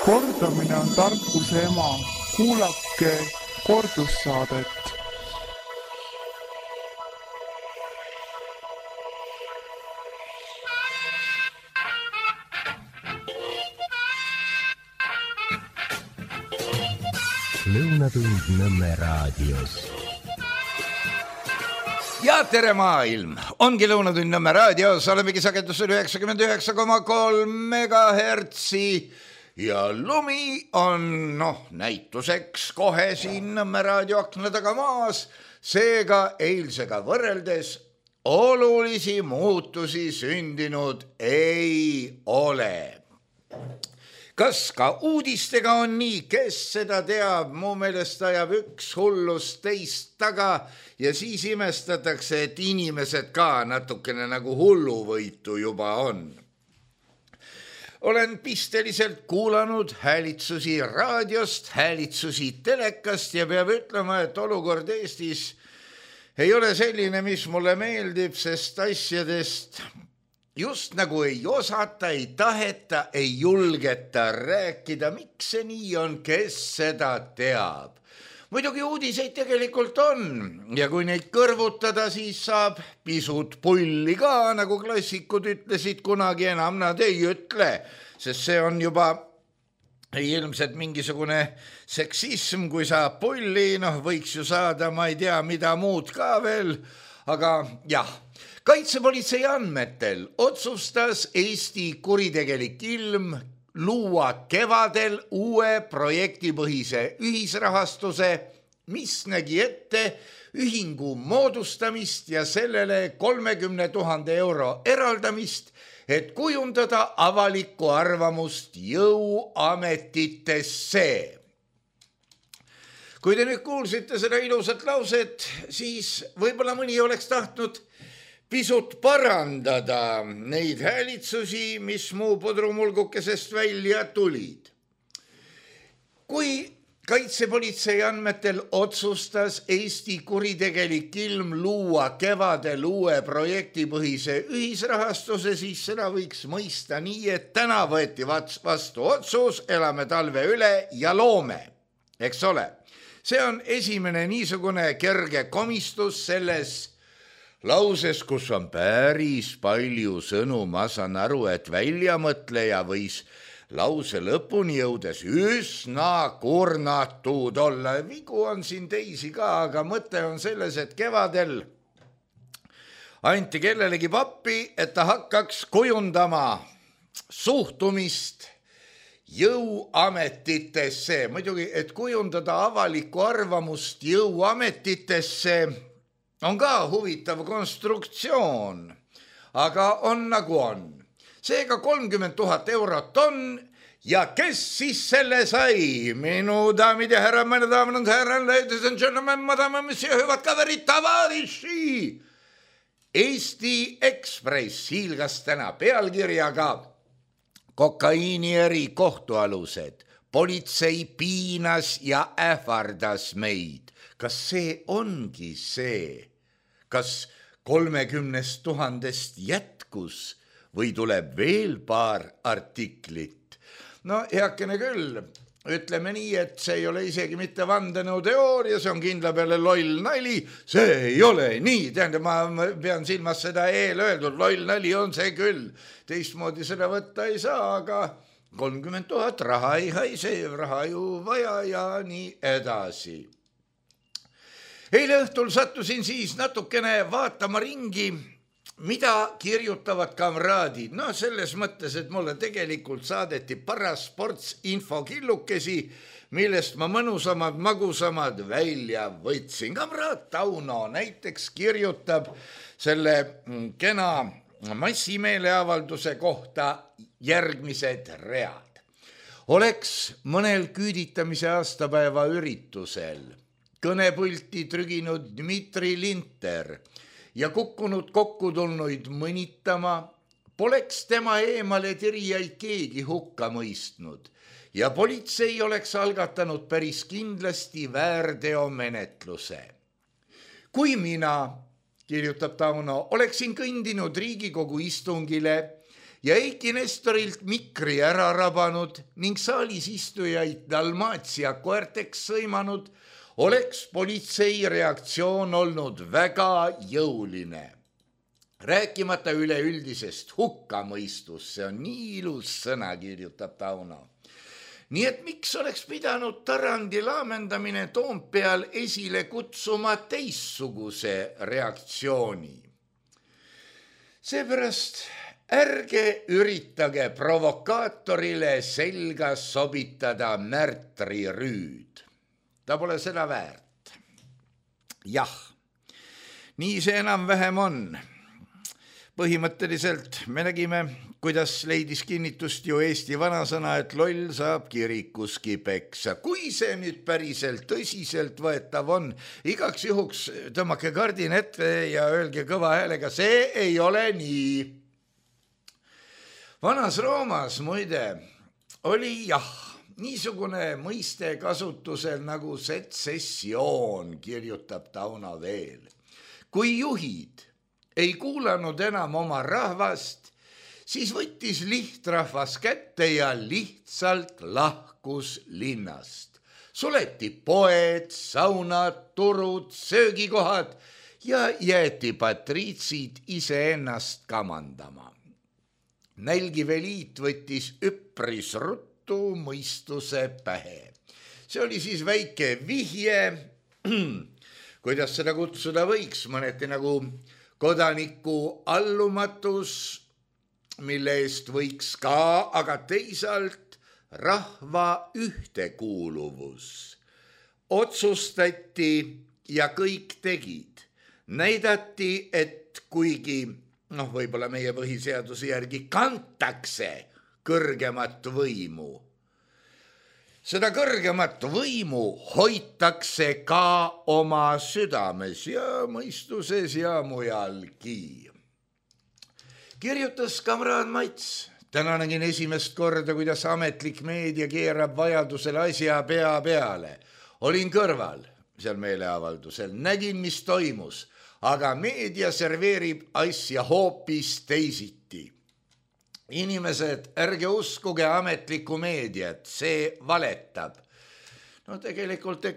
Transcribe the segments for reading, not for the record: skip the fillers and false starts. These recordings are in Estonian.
Kordamine on tarkuse ema. Kuulake kordussaadet. Lõunatund Nõmme raadios. Ja tere maailm! Ongi Lõunatund Nõmme raadios, olemegi sagedusel 99,3 megahertsi ja lumi on näituseks kohe siin Nõmme raadioakna taga maas, seega eilsega võrreldes olulisi muutusi sündinud ei ole. Kas ka uudistega on nii, kes seda teab, mu meelest ajab üks hullus teist taga ja siis imestatakse, et inimesed ka natukene nagu hulluvõitu juba on. Olen pisteliselt kuulanud häälitsusi raadiost, häälitsusi telekast ja peab ütlema, et olukord Eestis ei ole selline, mis mulle meeldib, sest asjadest just nagu ei osata, ei taheta, ei julgeta rääkida, miks see nii on, kes seda teab. Muidugi uudiseid tegelikult on ja kui neid kõrvutada, siis saab pisut pulli ka, nagu klassikud ütlesid kunagi, enam nad ei ütle, sest see on juba ilmselt mingisugune seksism, kui saab pulli, võiks ju saada, ma ei tea, mida muud ka veel, aga jah. Kaitsepolitsei andmetel otsustas Eesti kuritegelik ilm luua kevadel uue projektipõhise ühisrahastuse, mis nägi ette ühingu moodustamist ja sellele 30 000 euro eraldamist, et kujundada avalikku arvamust jõuametitesse. Kui te nüüd kuulsite seda ilusat lauset, siis võib-olla mõni oleks tahtnud pisut parandada neid häälitsusi, mis mu pudrumulgukesest välja tulid. Kui kaitsepolitsei andmetel otsustas Eesti kuritegelik ilm luua kevadel uue projektipõhise ühisrahastuse, siis seda võiks mõista nii, et täna võeti vastu otsus, elame talve üle ja loome, eks ole. See on esimene niisugune kerge komistus selles lauses, kus on päris palju sõnu, ma saan aru, et väljamõtleja võis lause lõpuni jõudes üsna kurnatud olla. Vigu on siin teisi ka, aga mõte on selles, et kevadel anti kellelegi pappi, et ta hakkaks kujundama suhtumist jõuametitesse. Muidugi, et kujundada avalikku arvamust jõuametitesse on ka huvitav konstruktsioon, aga on nagu on. Seega 30 000 eurot on ja kes siis selle sai? Minu daamid ja härrad, meine damen und herren, ladies and gentlemen, madame, monsieur, hüvad kaverid, tavariši. Eesti Ekspress hiilgas täna pealkirjaga kokaiinieri kohtualused. Politsei piinas ja ähvardas meid. Kas see ongi see? Kas 30 000 jätkus või tuleb veel paar artiklit? Heakene küll, ütleme nii, et see ei ole isegi mitte vandenõuteooria, see on kindla peale loll nali, see ei ole nii, ma pean silmas seda eelöeldud, loll nali on see küll, teistmoodi seda võtta ei saa, aga 30 000 raha ei haise, raha ju vaja ja nii edasi. Eile õhtul sattusin siis natukene vaatama ringi, mida kirjutavad kamraadid. Selles mõttes, et mulle tegelikult saadeti parasports infokillukesi, millest ma mõnusamad, magusamad välja võtsin. Kamraad Tauno näiteks kirjutab selle kena massimeeleavalduse kohta järgmised read. Oleks mõnel küüditamise aastapäeva üritusel kõnepulti trüginud Dmitri Linter ja kukkunud kokkutulnuid mõnitama, poleks tema eemale tirijaid keegi hukka mõistnud ja politsei oleks algatanud päris kindlasti väärteomenetluse. Kui mina, kirjutab Tauno, oleksin kõndinud Riigikogu istungile ja Eiki Nestorilt mikri ära rabanud ning saalis istujaid Dalmatia koerteks sõimanud, oleks politsei reaktsioon olnud väga jõuline. Rääkimata üleüldisest hukkamõistust, see on nii ilus sõna, kirjutab Tauno. Nii et miks oleks pidanud Tarandi laamendamine Toompeal esile kutsuma teissuguse reaktsiooni? Seepärast ärge üritage provokaatorile selga sobitada märtrirüüd. Ta pole seda väärt. Jah, nii see enam-vähem on. Põhimõtteliselt me nägime, kuidas leidis kinnitust ju Eesti vanasõna, et loll saab kirikuski peksa. Kui see nüüd päriselt tõsiselt võetav on, igaks juhuks tõmmake kardin ette ja öelge kõva häälega, see ei ole nii. Vanas Roomas muide oli niisugune mõiste kasutusel nagu setsessioon, kirjutab Tauno veel. Kui juhid ei kuulanud enam oma rahvast, siis võttis lihtrahvas kätte ja lihtsalt lahkus linnast. Suleti poed, saunad, turud, söögikohad ja jäeti patriitsid iseennast kamandama. Nälgiv eliit võttis üpris ruttu mõistuse pähe. See oli siis väike vihje, kuidas seda kutsuda võiks, mõneti nagu kodaniku allumatus, mille eest võiks ka, aga teisalt rahva ühtekuuluvus. Otsustati ja kõik tegid. Näidati, et kuigi võib-olla meie põhiseaduse järgi kantakse kõrgemat võimu, seda kõrgemat võimu hoitakse ka oma südames ja mõistuses ja mujalgi. Kirjutas kamraad Mats. Täna nägin esimest korda, kuidas ametlik meedia keerab vajadusel asja pea peale. Olin kõrval seal meeleavaldusel, nägin, mis toimus, aga meedia serveerib asja hoopis teisiti. Inimesed, ärge uskuge ametlikku meediat, see valetab. Tegelikult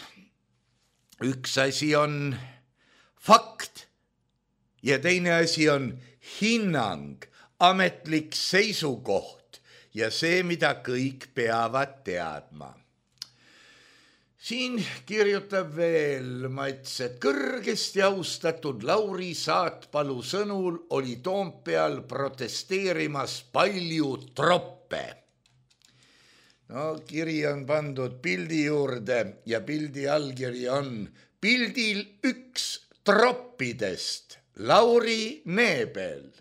üks asi on fakt ja teine asi on hinnang, ametlik seisukoht ja see, mida kõik peavad teadma. Siin kirjutab veel Mats, et kõrgesti austatud Lauri Saatpalu sõnul oli Toompeal protesteerimas palju troppe. Kiri on pandud pildi juurde ja pildi allkiri on pildil üks troppidest, Lauri Neebel.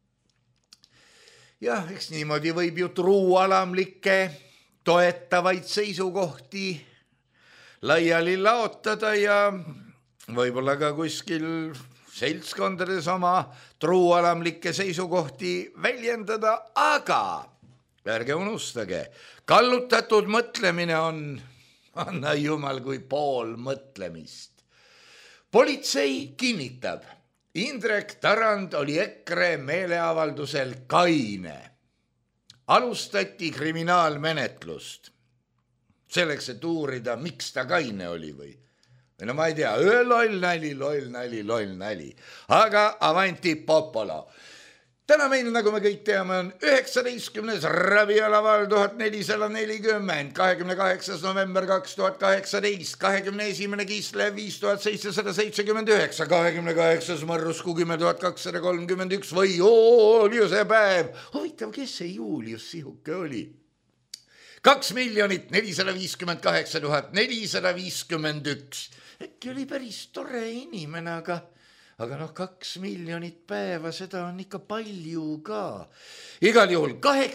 Jah, eks niimoodi võib ju truualamlikke toetavaid seisukohti laiali laotada ja võib-olla ka kuskil seltskondades oma truualamlikke seisukohti väljendada, aga ärge unustage, kallutatud mõtlemine on, anna jumal, kui pool mõtlemist. Politsei kinnitab, Indrek Tarand oli EKRE meeleavaldusel kaine. Alustati kriminaalmenetlust. Selleks, et uurida, miks ta kaine oli või? Ma ei tea, loll nali. Aga avanti popolo. Täna meil, nagu me kõik teame, on 19. ravialaval 1440, 28. november 2018, 21. Kislev 5779, 28. marrusku 10231 või Juliuse päev. Huvitav, kes see Julius sihuke oli? 2 458 451. Äkki oli päris tore inimene, aga 2 miljonit päeva, seda on ikka palju ka. Igal juhul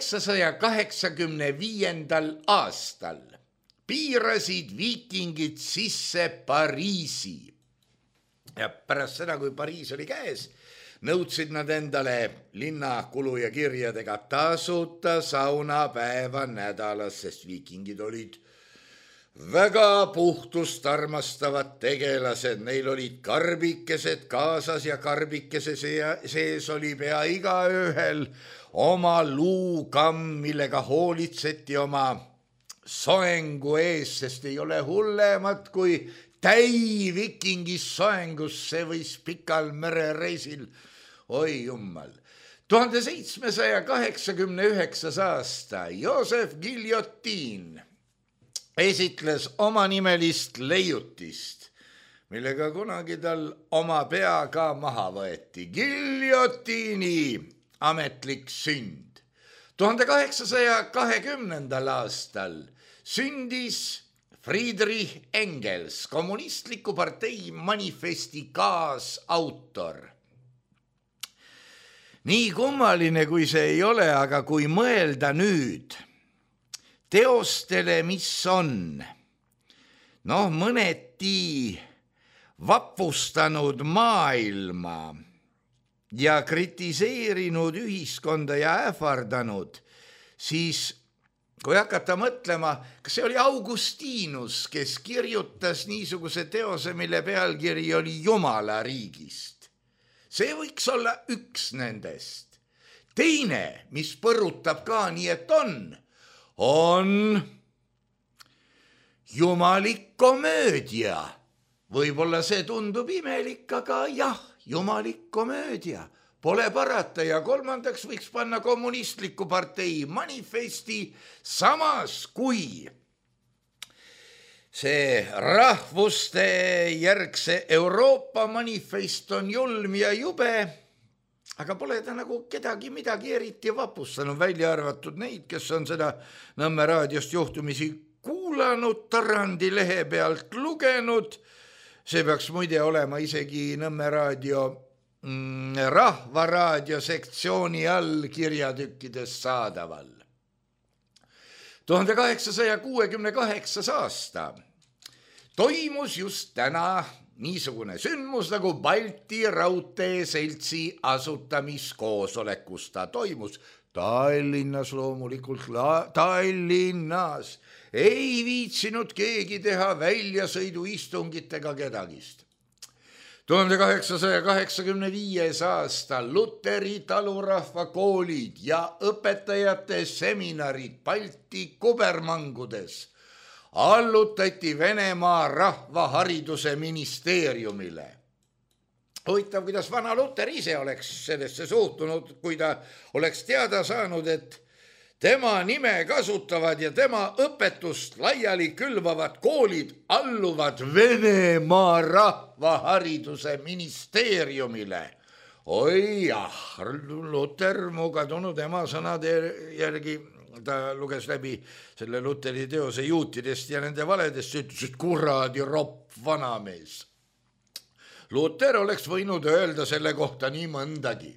885. aastal piirasid viikingid sisse Pariisi. Ja pärast seda, kui Pariis oli käes, nõudsid nad endale linna kulu ja kirjadega tasuta saunapäeva nädalas, sest viikingid olid väga puhtust armastavad tegelased. Neil olid karbikesed kaasas ja karbikese sees oli pea igaühel oma luukamm, millega hoolitseti oma soengu ees, sest ei ole hullemat kui täivikingis soengusse võis pikal merereisil. Oi jummal. 1789. aasta Joosef Guillotin esitles omanimelist leiutist, millega kunagi tal oma pea ka maha võeti. Guillotini ametlik sünd. 1820. aastal sündis Friedrich Engels, kommunistliku partei manifesti kaasautor. Nii kummaline kui see ei ole, aga kui mõelda nüüd teostele, mis on mõneti vapustanud maailma ja kritiseerinud ühiskonda ja ähvardanud, siis kui hakata mõtlema, kas see oli Augustinus, kes kirjutas niisuguse teose, mille pealkiri oli Jumala riigist. See võiks olla üks nendest. Teine, mis põrutab ka nii, et on jumalik komöödia. Võib-olla see tundub imelik, aga jah, jumalik komöödia. Pole parata ja kolmandaks võiks panna kommunistliku partei manifesti, samas kui see rahvuste järgse Euroopa manifest on julm ja jube, aga pole ta nagu kedagi midagi eriti vapustanud, välja arvatud neid, kes on seda Nõmme raadiost juhtumisi kuulanud, Tarandi lehe pealt lugenud. See peaks muide olema isegi Nõmme raadio Rahvaraadio sektsiooni all kirjatükkides saadaval. 1868. aasta toimus just täna niisugune sündmus nagu Balti Raudteeseltsi asutamiskoosolekus. Ta toimus Tallinnas loomulikult, Tallinnas. Ei viitsinud keegi teha väljasõiduistungit ega kedagist. 1885. aasta Luteri talurahva koolid ja õpetajate seminarid Balti kubermangudes allutati Venemaa rahvahariduse ministeeriumile. Huvitav, kuidas vana Luter ise oleks sellesse suhtunud, kui ta oleks teada saanud, et tema nime kasutavad ja tema õpetust laiali külvavad koolid alluvad Venemaa rahvahariduse ministeeriumile. Oi jah, Luter mu kadunud ema sõnade järgi, ta luges läbi selle Luteri teose juutidest ja nende valedest, ütles, et kuradi ropp vanamees. Luter oleks võinud öelda selle kohta nii mõndagi.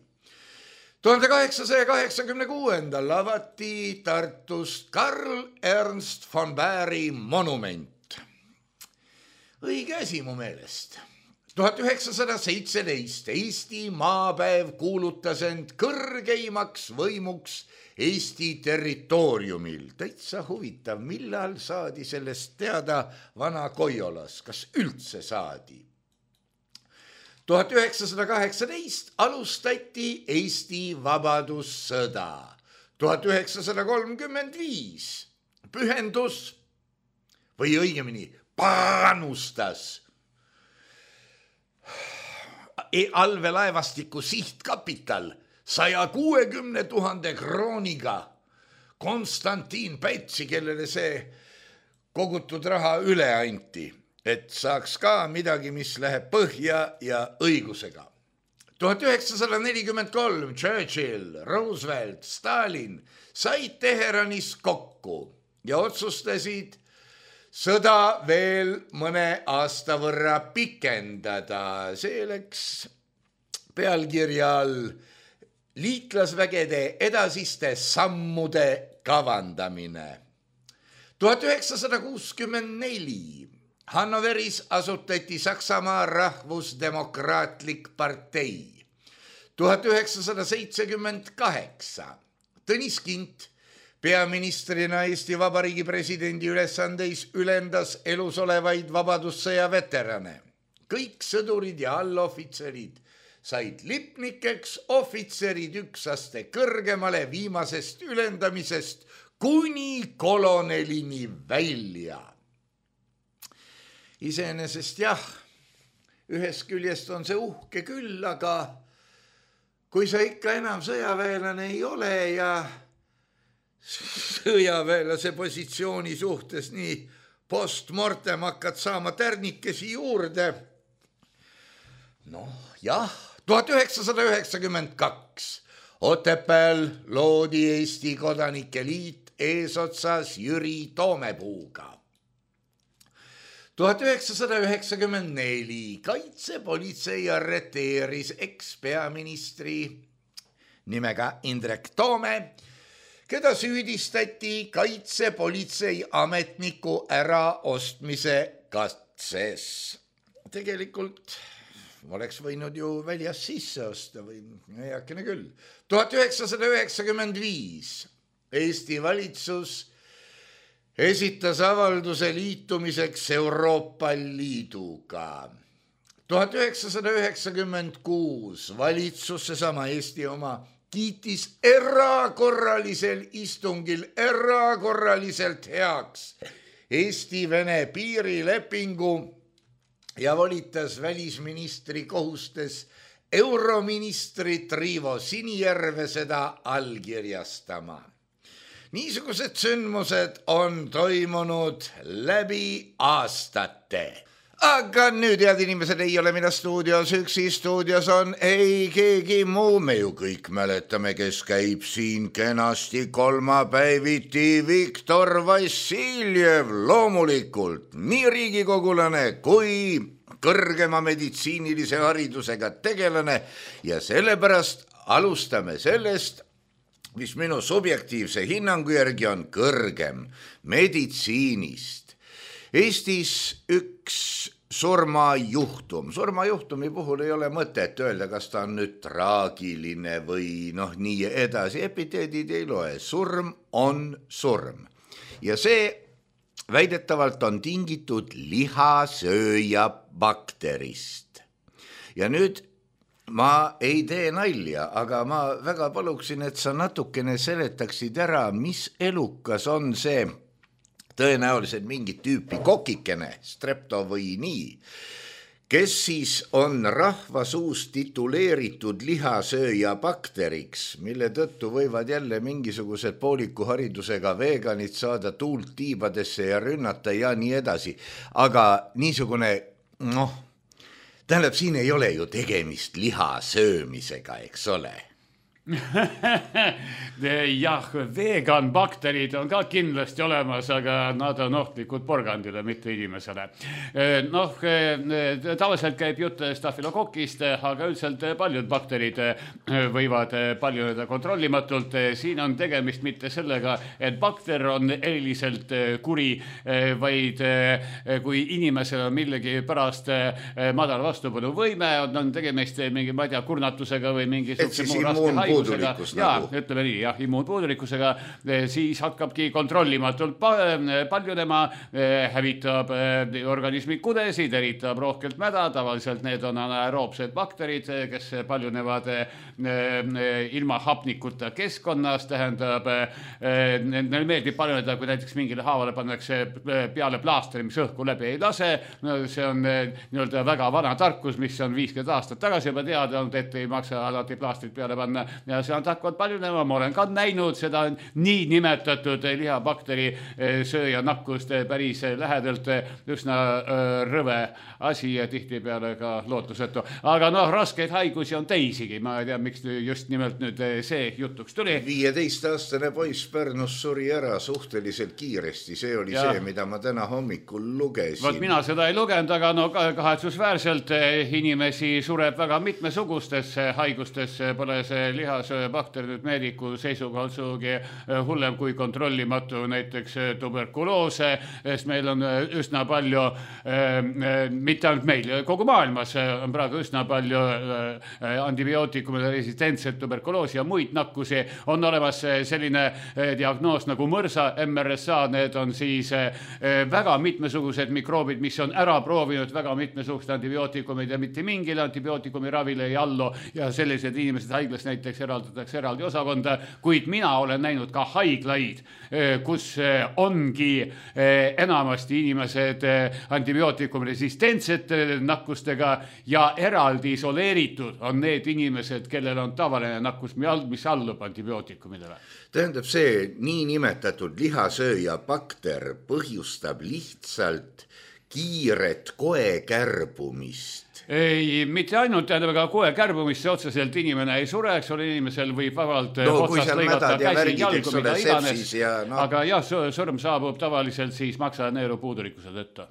1886. avati Tartust Karl Ernst von Bäri monument. Õige asi mu meelest. 1917 Eesti maapäev kuulutas end kõrgeimaks võimuks Eesti territooriumil. Täitsa huvitav, millal saadi sellest teada Vana-Koiolas, kas üldse saadi? 1918 alustati Eesti vabadussõda. 1935 pühendus või õigemini panustas allveelaevastiku sihtkapital 160 000 krooniga Konstantin Pätsi, kellele see kogutud raha üle anti, et saaks ka midagi, mis läheb põhja ja õigusega. 1943 Churchill, Roosevelt, Stalin said Teheranis kokku ja otsustasid sõda veel mõne aasta võrra pikendada. See läks pealkirja all liitlasvägede edasiste sammude kavandamine. 1964 Hannoveris asutati Saksamaa rahvusdemokraatlik partei. 1978 Tõnis Kint peaministrina Eesti Vabariigi presidendi ülesandeis ülendas elusolevaid vabadussõja veterane. Kõik sõdurid ja allohvitserid said lipnikeks ohvitserid üks aste kõrgemale viimasest ülendamisest kuni kolonelini välja. Iseenesest jah, ühest küljest on see uhke küll, aga kui sa ikka enam sõjaväelane ei ole ja sõjaväelase positsiooni suhtes nii postmortem hakkad saama tärnikesi juurde. Noh, jah, 1992 Otepääl loodi Eesti Kodanike Liit eesotsas Jüri Toomepuuga. 1994 kaitsepolitsei arreteeris ekspeaministri nimega Indrek Toome, keda süüdistati kaitsepolitsei ametniku äraostmise katses. Tegelikult oleks võinud ju väljas sisse osta või heakene küll. 1995 Eesti valitsus esitas avalduse liitumiseks Euroopa Liiduga. 1996 valitsus, seesama Eesti oma, kiitis erakorralisel istungil erakorraliselt heaks Eesti-Vene piirilepingu ja volitas välisministri kohustes euroministrit Riivo Sinijärve seda allkirjastama. Niisugused sündmused on toimunud läbi aastate. Aga nüüd, head inimesed, ei ole mina stuudios üksi, stuudios on ei keegi muu. Me ju kõik mäletame, kes käib siin kenasti kolmapäeviti. Viktor Vassiljev, loomulikult nii riigikogulane kui kõrgema meditsiinilise haridusega tegelane ja sellepärast alustame sellest, mis minu subjektiivse hinnangu järgi on kõrgem meditsiinist. Eestis üks surmajuhtumi puhul ei ole mõtet öelda, kas ta on nüüd traagiline või nii edasi. Epiteedid ei loe. Surm on surm. Ja see väidetavalt on tingitud lihasööja bakterist. Ja nüüd ma ei tee nalja, aga ma väga paluksin, et sa natukene seletaksid ära, mis elukas on see tõenäoliselt mingit tüüpi kokikene, strepto või nii, kes siis on rahva suust tituleeritud lihasööja bakteriks, mille tõttu võivad jälle mingisugused pooliku haridusega veganid saada tuult tiibadesse ja rünnata ja nii edasi. Aga niisugune, tähendab, siin ei ole ju tegemist lihasöömisega, eks ole. Jah, vegan bakterid on ka kindlasti olemas, aga nad on ohtlikud porgandile, mitte inimesele. Tavaliselt käib jutt stafilokokist, aga üldiselt paljud bakterid võivad paljuneda kontrollimatult. Siin on tegemist mitte sellega, et bakter on eriliselt kuri, vaid kui inimesel on millegi pärast madal vastupanuvõime, on tegemist mingi, ma ei tea, kurnatusega või mingi muu raske haigusega. Ütleme nii, jah, immuunpuudulikkusega, siis hakkabki kontrollimatult paljunema, hävitab organismi kudesid, eritab rohkelt mäda, tavaliselt need on anaeroobsed bakterid, kes paljunevad ilma hapnikuta keskkonnas, tähendab, neil meeldib paljuneda, kui näiteks mingile haavale pannakse peale plaastri, mis õhku läbi ei lase. See on nii-öelda väga vana tarkus, mis on 50 aastat tagasi juba teada olnud, et ei maksa alati plaastrit peale panna. Ja see on hakkavad paljunema, ma olen ka näinud seda nii nimetatud lihabakteri sööja nakkust päris lähedalt, üsna rõve asi ja tihtipeale ka lootusetu. Aga raskeid haigusi on teisigi, ma ei tea, miks just nimelt nüüd see jutuks tuli. 15-aastane poiss Pärnus suri ära suhteliselt kiiresti, see oli see, mida ma täna hommikul lugesin. Vot mina seda ei lugenud, aga kahetsusväärselt inimesi sureb väga mitmesugustesse haigustesse, pole see lihasööbakter nüüd meediku seisukohalt suugi hullem kui kontrollimatu näiteks tuberkuloose, sest meil on üsna palju, mitte ainult meil, kogu maailmas on praegu üsna palju antibiootikumide resistentset tuberkuloosi ja muid nakkusi. On olemas selline diagnoos nagu mõrsa, MRSA, need on siis väga mitmesugused mikroobid, mis on ära proovinud väga mitmesugused antibiootikumid ja mitte mingile antibiootikumi ravile ei allu ja sellised inimesed haiglas näiteks eraldatakse eraldi osakonda, kuid mina olen näinud ka haiglaid, kus ongi enamasti inimesed antibiootikumi resistentsete nakkustega ja eraldi isoleeritud on need inimesed, kellel on tavaline nakkus, mis allub antibiootikumidele. Tähendab, see niinimetatud lihasööja bakter põhjustab lihtsalt kiiret koekärbumist. Ei, mitte ainult tähendab, aga kohe kärbumist see otseselt inimene ei sure, eks ole, inimesel võib vabalt otsast lõigata käsi, jalgu, mida iganes, aga jah, surm saabub tavaliselt siis maksaneeru puudurikkuse tõttu.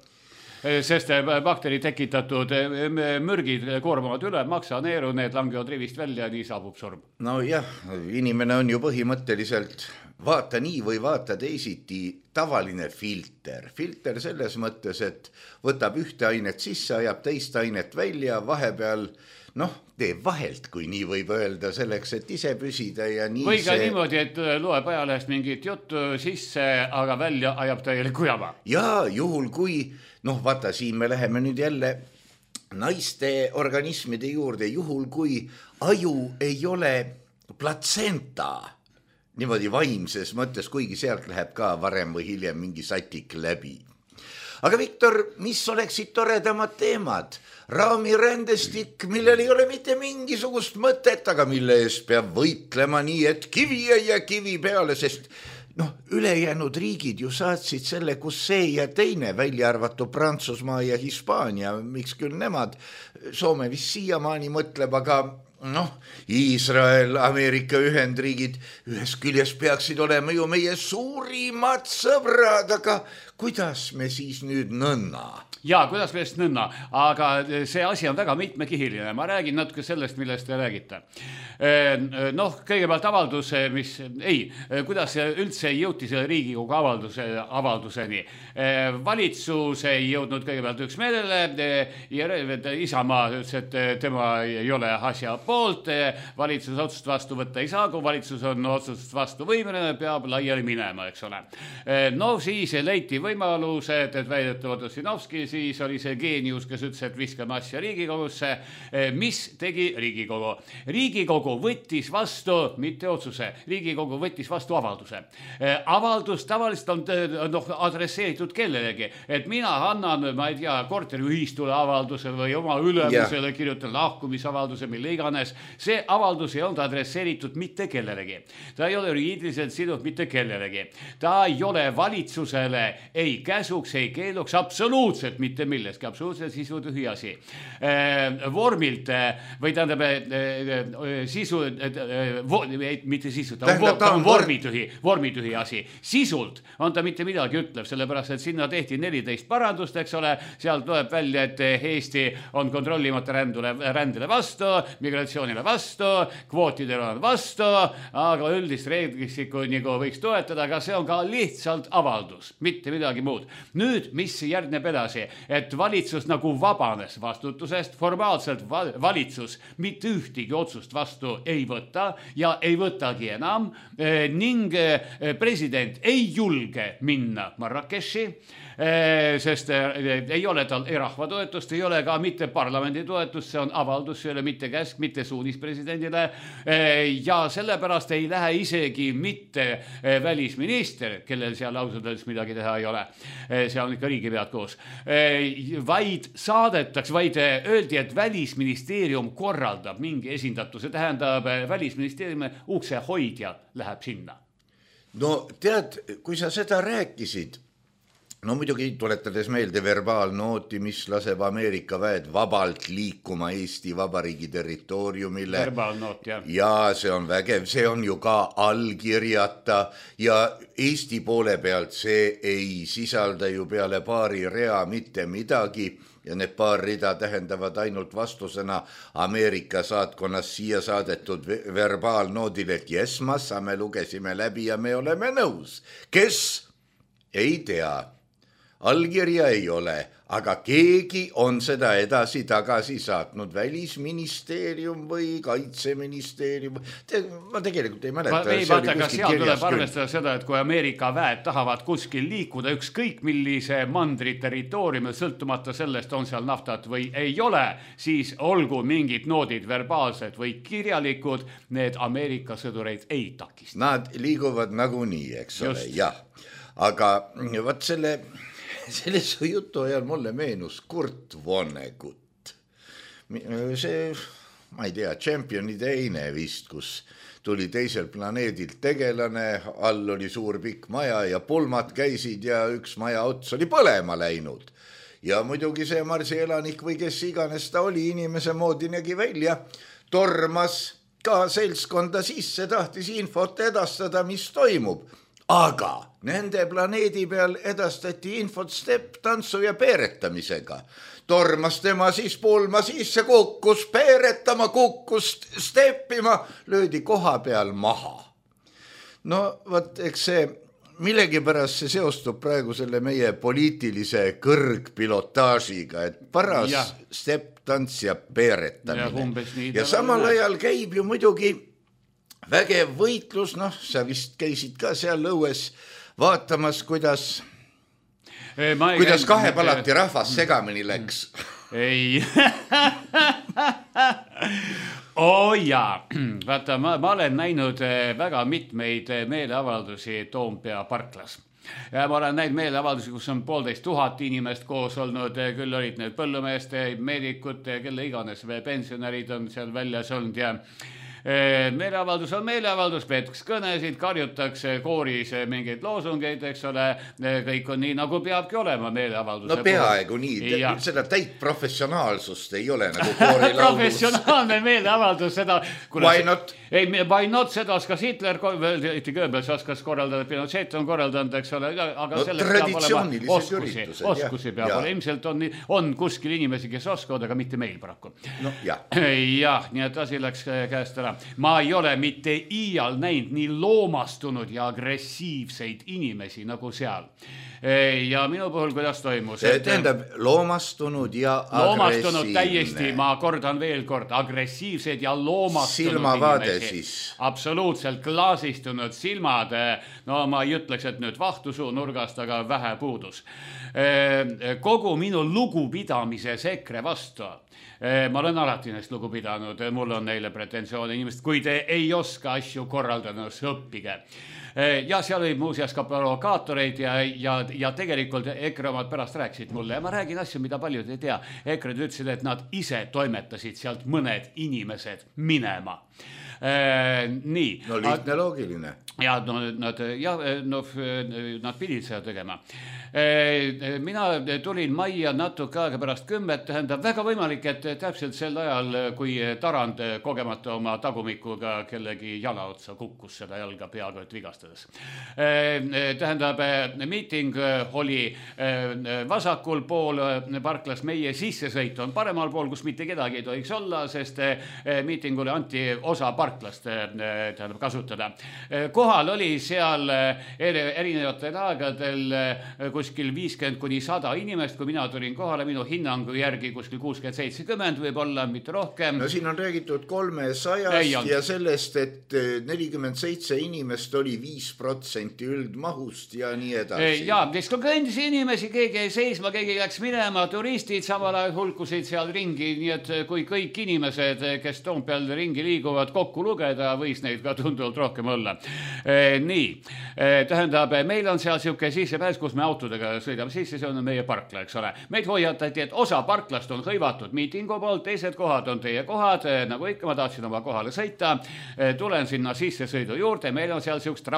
Sest bakteri tekitatud mürgid koormavad üle, maksaneeru, need langevad rivist välja ja nii saabub surm. No jah, inimene on ju põhimõtteliselt vaata nii või vaata teisiti tavaline filter. Filter selles mõttes, et võtab ühte ainet sisse, ajab teist ainet välja, vahepeal teeb vahelt, kui nii võib öelda, selleks, et ise püsida ja nii või ka niimoodi, et loeb ajalehest mingit juttu sisse, aga välja ajab täieliku jama. Ja juhul kui, vaata, siin me läheme nüüd jälle naiste organismide juurde, juhul kui aju ei ole platsenta, niimoodi vaimses mõttes, kuigi sealt läheb ka varem või hiljem mingi satik läbi. Aga Viktor, mis oleksid toredamad teemad? Raamirändestik, millel ei ole mitte mingisugust mõtet, aga mille eest peab võitlema nii, et kivi ei jää kivi peale, sest ülejäänud riigid ju saatsid selle, kus see ja teine, välja arvatu Prantsusmaa ja Hispaania, miks küll nemad, Soome vist siiamaani mõtleb, aga Iisrael, Ameerika Ühendriigid ühes küljes peaksid olema ju meie suurimad sõbrad, aga kuidas me siis nüüd nõnna? Jaa, kuidas me siis nõnna, aga see asi on väga mitmekihiline. Ma räägin natuke sellest, millest te räägite. Kõigepealt avaldus, kuidas üldse jõuti selle Riigikogu avalduseni. Valitsus ei jõudnud kõigepealt üksmeelele ja Isamaa ütles, et tema ei ole asja poolt, valitsus otsust vastu võtta ei saa, kui valitsus on otsust vastu võimeline, peab laiali minema, eks ole. Siis leiti võimalused, et väidetavalt Ossinovski, siis oli see geenius, kes ütles, et viskame asja Riigikogusse. Mis tegi Riigikogu? Riigikogu võttis vastu, mitte otsuse, Riigikogu võttis vastu avalduse. Avaldus tavaliselt on adresseeritud kellelegi, et mina annan, ma ei tea, korteriühistule avalduse või oma ülemusele kirjutan lahkumisavalduse, mille iganes. See avaldus ei olnud adresseeritud mitte kellelegi. Ta ei ole juriidiliselt sidunud mitte kellelegi. Ta ei ole valitsusele ei käsuks, ei keeluks, absoluutselt mitte milleski, absoluutselt sisutühi asi. Vormilt või tähendab sisu, mitte sisu, ta on vormitühi asi. Sisult on ta mitte midagi ütlev, sellepärast, et sinna tehti 14 parandust, eks ole, sealt tuleb välja, et Eesti on kontrollimata rändele vastu, migratsioonile vastu, kvootidele on vastu, aga üldist reeglistikku nagu võiks toetada, aga see on ka lihtsalt avaldus, mitte midagi muud. Nüüd, mis järgneb edasi, et valitsus nagu vabanes vastutusest, formaalselt valitsus mitte ühtegi otsust vastu ei võta ja ei võtagi enam ning president ei julge minna Marrakechi, sest ei ole tal rahva toetust, ei ole ka mitte parlamendi toetust, see on avaldus, see ei ole mitte käsk, mitte suunis presidendile ja sellepärast ei lähe isegi mitte välisminister, kellel seal ausalt midagi teha ei ole, see on ikka riigipead koos, vaid saadetakse, vaid öeldi, et välisministeerium korraldab mingi esindatuse, tähendab välisministeeriumi uksehoidja läheb sinna. No tead, kui sa seda rääkisid, no muidugi tuletades meelde verbaalnooti, mis laseb Ameerika väed vabalt liikuma Eesti Vabariigi territooriumile. Verbaalnoot, jah. Ja see on vägev, see on ju ka allkirjata ja Eesti poole pealt see ei sisalda ju peale paari rea mitte midagi ja need paar rida tähendavad ainult vastusena Ameerika saatkonnas siia saadetud verbaalnoodile, et jes, massa, me lugesime läbi ja me oleme nõus. Kes ei tea, allkirja ei ole, aga keegi on seda edasi tagasi saatnud, Välisministeerium või Kaitseministeerium. Ma tegelikult ei mäleta. Vaata, kas seal tuleb arvestada seda, et kui Ameerika väed tahavad kuskil liikuda ükskõik millise mandri territooriumil, sõltumata sellest, on seal naftat või ei ole, siis olgu mingid noodid verbaalsed või kirjalikud, need Ameerika sõdureid ei takista. Nad liiguvad nagunii, eks ole, jah. Aga võt selle su jutu ajal mulle meenus Kurt Vonnegut. See, ma ei tea, Championi teine vist, kus tuli teisel planeedilt tegelane, all oli suur pikk maja ja pulmad käisid ja üks maja ots oli põlema läinud. Ja muidugi see Marsi elanik või kes iganes ta oli, inimese moodi nägi välja, tormas ka seltskonda sisse, tahtis infot edastada, mis toimub. Aga nende planeedi peal edastati infot stepp, tantsu ja peeretamisega. Tormas tema siis pulma sisse, kukkus peeretama, kukkus steppima, löödi koha peal maha. No võt, eks see millegipärast see seostub praegu selle meie poliitilise kõrgpilotaažiga, et paras stepp, tants ja peeretamine. Ja samal ajal käib ju muidugi vägev võitlus, noh, sa vist käisid ka seal õues vaatamas, kuidas kahepalati rahvas segamini läks. Ei. Jaa, vaata, ma olen näinud väga mitmeid meeleavaldusi Toompea parklas. Ja ma olen näinud meeleavaldusi, kus on 1500 inimest koos olnud, küll olid need põllumeeste, meedikud, kelle iganes pensionärid on seal väljas olnud ja meeleavaldus on meeleavaldus, peetakse kõnesid, karjutakse kooris mingeid loosungeid, eks ole, kõik on nii, nagu peabki olema meeleavalduse. No peaaegu nii, seda täit professionaalsust ei ole nagu koorilaulus. Professionaalne meeleavaldus, seda... Why not? Ei, why not, seda oskas Hitler, Goebbels oskas korraldada, Pinochet on korraldanud, eks ole, aga sellest peab olema oskusi peab olema. Ilmselt on kuskil inimesi, kes oskavad, aga mitte meil paraku. No, jah. Jah, nii et asi läks käest ära. Ma ei ole mitte iial näinud nii loomastunud ja agressiivseid inimesi nagu seal. Ja minu puhul, kuidas toimus? Tähendab, loomastunud ja agressiivne. Loomastunud täiesti, ma kordan veel kord, agressiivsed ja loomastunud Silmavaade inimesi. Siis. Absoluutselt klaasistunud silmad. No ma ei ütleks, et nüüd vahtusuu nurgast, aga vähe puudus. Kogu minu lugupidamise EKRE vastu. Ma olen alati neist lugu pidanud, mul on neile pretensioone inimesed, kui te ei oska asju korraldada, õppige. Ja seal oli muuseas ka provokaatoreid ja tegelikult EKRE omad pärast rääkisid mulle ja ma räägin asju, mida paljud ei tea. EKRE-d ütlesid, et nad ise toimetasid sealt mõned inimesed minema. Nii. No lihtne loogiline. Ja nad pidid seda tegema. Mina tulin majja natuke aega pärast 10, tähendab väga võimalik, et täpselt sel ajal, kui Tarand kogemata oma tagumikuga kellegi jala otsa kukkus seda jalga peaaegu et vigastades. Tähendab, miiting oli vasakul pool parklas, meie sissesõit on paremal pool, kus mitte kedagi ei tohiks olla, sest miitingule anti osa parklast tähendab kasutada. Kohal oli seal erinevatel aegadel kuskil 50–100 inimest, kui mina tulin kohale, minu hinnangu järgi kuskil 60-70 võib olla, mitte rohkem. No siin on räägitud 300 ja sellest, et 47 inimest oli 5% üldmahust ja nii edasi. Ja, kes kui kõndis inimesi, keegi ei seisma, keegi läks minema, turistid samal ajal hulkusid seal ringi, nii et kui kõik inimesed, kes Toompeal ringi liiguvad, kokku lugeda, võis neid ka tunduvalt rohkem olla. Nii, tähendab, meil on seal siuke sissepääs, kus me autodega sõidame sisse, see on meie parkla, eks ole. Meid hoiatati, et osa parklast on hõivatud miitingu poolt, teised kohad on teie kohad, nagu ikka ma tahtsin oma kohale sõita, tulen sinna sissesõidu juurde, meil on seal siukest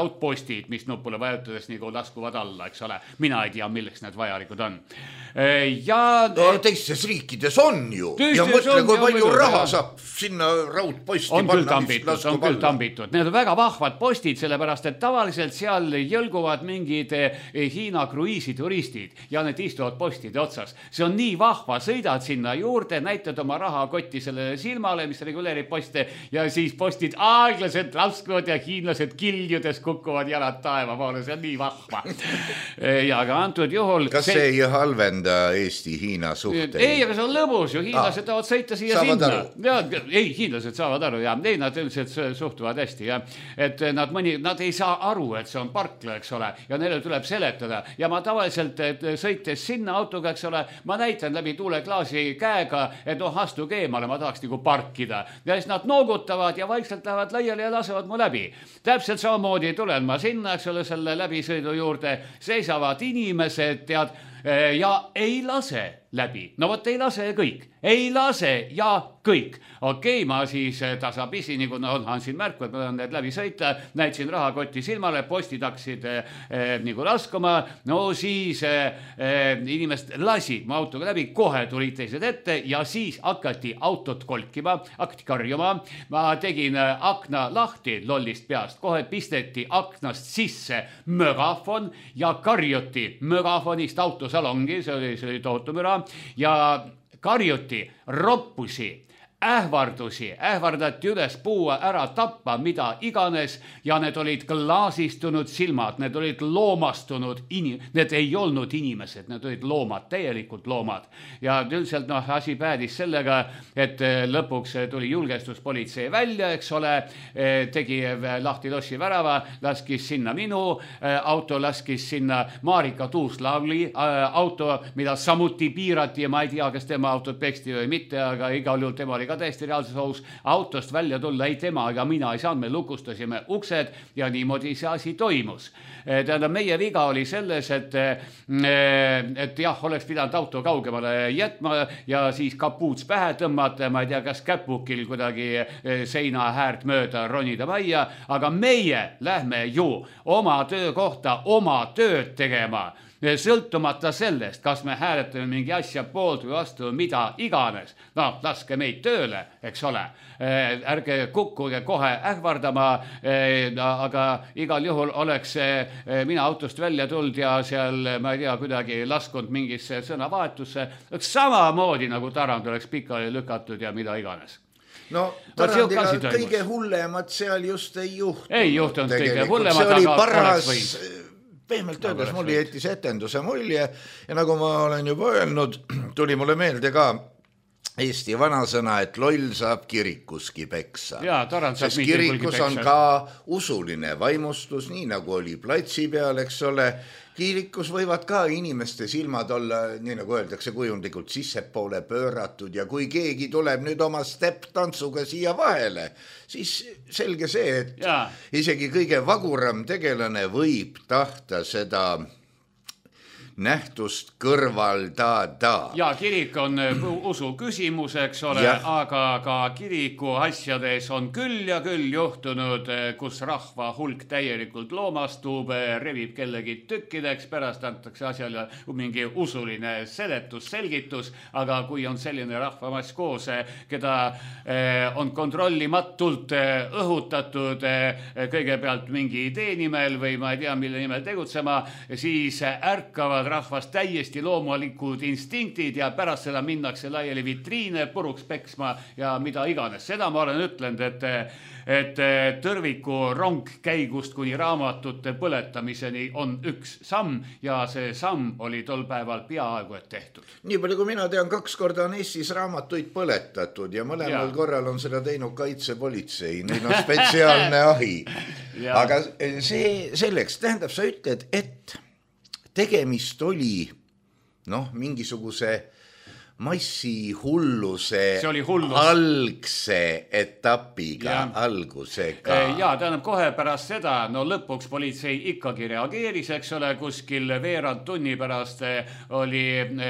raudpostid, mis nupule vajutades nagu laskuvad alla, eks ole. Mina ei tea, milleks need vajalikud on. Ja no teistes riikides on ju. Ja mõtle, kui palju raha saab sinna raudposti on küll tambitud. Need on väga vahvad postid, sellepärast, et tavaliselt seal jõlguvad mingid Hiina kruiisituristid ja need istuvad postide otsas. See on nii vahva, sõidad sinna juurde, näitad oma rahakotti sellele silmale, mis reguleerib poste ja siis postid aeglaselt laskuvad ja hiinlased kiljudes kukuvad jalad taeva poole, see on nii vahva. Ja aga antud juhul... Kas see ei halvenda Eesti-Hiina suhteid? Ei, aga see on lõbus ju, hiinlased tahavad sõita siia sinna. Ei, hiinlased saavad aru ja ei, nad üldiselt suhtuvad hästi ja et nad ei saa aru, et see on parkla, eks ole, ja neile tuleb seletada ja ma tavaliselt sõites sinna autoga, eks ole, ma näitan läbi tuuleklaasi käega, et astuge eemale, ma tahaks nagu parkida ja siis nad noogutavad ja vaikselt lähevad laiali ja lasevad mu läbi. Täpselt samamoodi tulen ma sinna, eks ole, selle läbisõidu juurde, seisavad inimesed, tead, ja ei lase läbi. No vot, ei lase kõik. Ei lase ja kõik. Okei, ma siis tasapisi, nagu onhan siin märku, et ma tahan need läbi sõita, näitsin rahakoti silmale, postid hakkasid nagu laskuma, no siis inimest lasid mu autoga läbi, kohe tulid teised ette ja siis hakati autot kolkima, hakati karjuma, ma tegin akna lahti lollist peast, kohe pisteti aknast sisse mögafon ja karjuti mögafonist autosalongi, see oli tohutu müra ja karjuti roppusi, ähvardati üles puua, ära tappa, mida iganes ja need olid klaasistunud silmad, need olid loomastunud, need ei olnud inimesed, need olid loomad, täielikult loomad. Ja üldiselt asi päädis sellega, et lõpuks tuli julgestuspolitsei välja, eks ole, tegi lahti lossi värava, laskis sinna minu auto, laskis sinna Marika Tuuslauli auto, mida samuti piirati ja ma ei tea, kas tema autot peksti või mitte, aga igal juhul tema oli ka täiesti reaalses ohus autost välja tulla, ei tema ega mina ei saanud, me lukustasime uksed ja niimoodi see asi toimus. Tähendab, meie viga oli selles, et jah, oleks pidanud auto kaugemale jätma ja siis kapuuts pähe tõmmata, ma ei tea, kas käpukil kuidagi seina häärt mööda ronida majja, aga meie lähme ju oma töökohta, oma tööd tegema. Sõltumata sellest, kas me hääletame mingi asja poolt või vastu, mida iganes. No, laske meid tööle, eks ole. Ärge kukkuge kohe ähvardama, aga igal juhul oleks mina autost välja tulnud ja seal, ma ei tea, kuidagi laskunud mingisse sõnavahetusse. Samamoodi nagu Tarand oleks pikali lükatud ja mida iganes. No, Tarandiga kõige hullemat seal just ei juhtunud. Ei juhtunud kõige hullemat, aga oleks võinud. Pehmelt öeldes mul jättis etenduse mulje ja nagu ma olen juba öelnud, tuli mulle meelde ka Eesti vanasõna, et loll saab kirikuski peksa. Sest kirikus on ka usuline vaimustus, nii nagu oli platsi peal, eks ole. Kirikus võivad ka inimeste silmad olla, nii nagu öeldakse, kujundlikult sissepoole pööratud ja kui keegi tuleb nüüd oma step-tantsuga siia vahele, siis selge see, et isegi kõige vaguram tegelane võib tahta seda nähtust kõrvaldada. Ja kirik on usu küsimus, eks ole, aga ka kiriku asjades on küll ja küll juhtunud, kus rahva hulk täielikult loomastub, revib kellegi tükkideks, pärast antakse asjale mingi usuline seletus, selgitus, aga kui on selline rahvamass koos, keda on kontrollimatult õhutatud kõigepealt mingi idee nimel või ma ei tea, mille nimel tegutsema, siis ärkavad rahvast täiesti loomulikud instinktid ja pärast seda minnakse laiali vitriine puruks peksma ja mida iganes. Seda ma olen ütlenud, et tõrviku rong käigust kuni raamatute põletamiseni on üks samm ja see samm oli tol päeval peaaegu et tehtud. Nii palju kui mina tean, 2 korda on Eestis raamatuid põletatud ja mõlemal korral on seda teinud kaitsepolitsei, neil on spetsiaalne ahi. Aga see selleks tähendab, sa ütled, et tegemist oli mingisuguse massihulluse See oli hullus. algse etapiga, algusega. Ja tähendab kohe pärast seda, no lõpuks politsei ikkagi reageeris, eks ole, kuskil veerand tunni pärast oli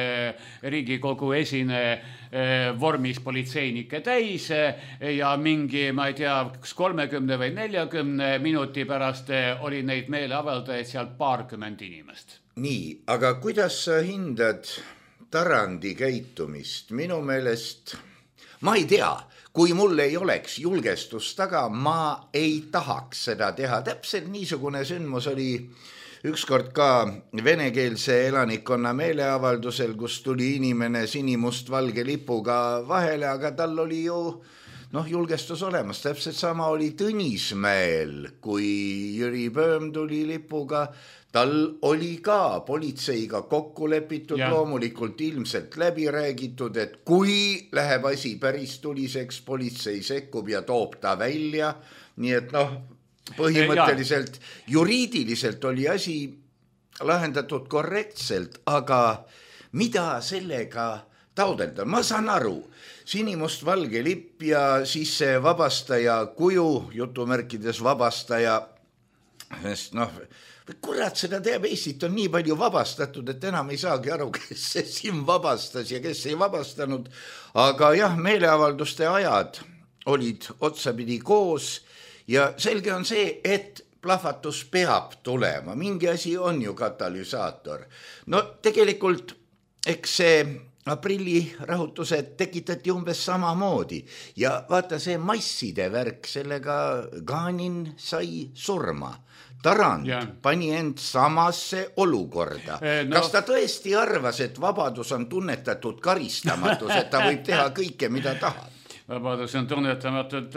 Riigikogu esine vormis politseinike täis ja mingi, ma ei tea, 30 või 40 minuti pärast oli neid meeleavaldajaid seal paarkümmend inimest. Nii, aga kuidas sa hindad Tarandi käitumist? Minu meelest, ma ei tea, kui mul ei oleks julgestust taga, ma ei tahaks seda teha. Täpselt niisugune sündmus oli ükskord ka venekeelse elanikkonna meeleavaldusel, kus tuli inimene sinimustvalge lipuga vahele, aga tal oli ju julgestus olemas. Täpselt sama oli Tõnismäel, kui Jüri Pööm tuli lipuga. Tal oli ka politseiga kokku lepitud, loomulikult ilmselt läbi räägitud, et kui läheb asi päris tuliseks, politsei sekkub ja toob ta välja. Nii et põhimõtteliselt juriidiliselt oli asi lahendatud korrektselt, aga mida sellega taodelda? Ma saan aru, sinimustvalge lipp ja siis see vabastaja kuju, jutumärkides vabastaja, sest kurat seda teab, Eestit on nii palju vabastatud, et enam ei saagi aru, kes siin vabastas ja kes ei vabastanud. Aga jah, meeleavalduste ajad olid otsapidi koos ja selge on see, et plahvatus peab tulema. Mingi asi on ju katalüsaator. No tegelikult, eks see aprilli rahutused tekitati umbes samamoodi ja vaata see masside värk, sellega Ganin sai surma. Tarand pani end samasse olukorda. Kas ta tõesti arvas, et vabadus on tunnetatud karistamatus, et ta võib teha kõike, mida tahab? Vabadus on tunnetatud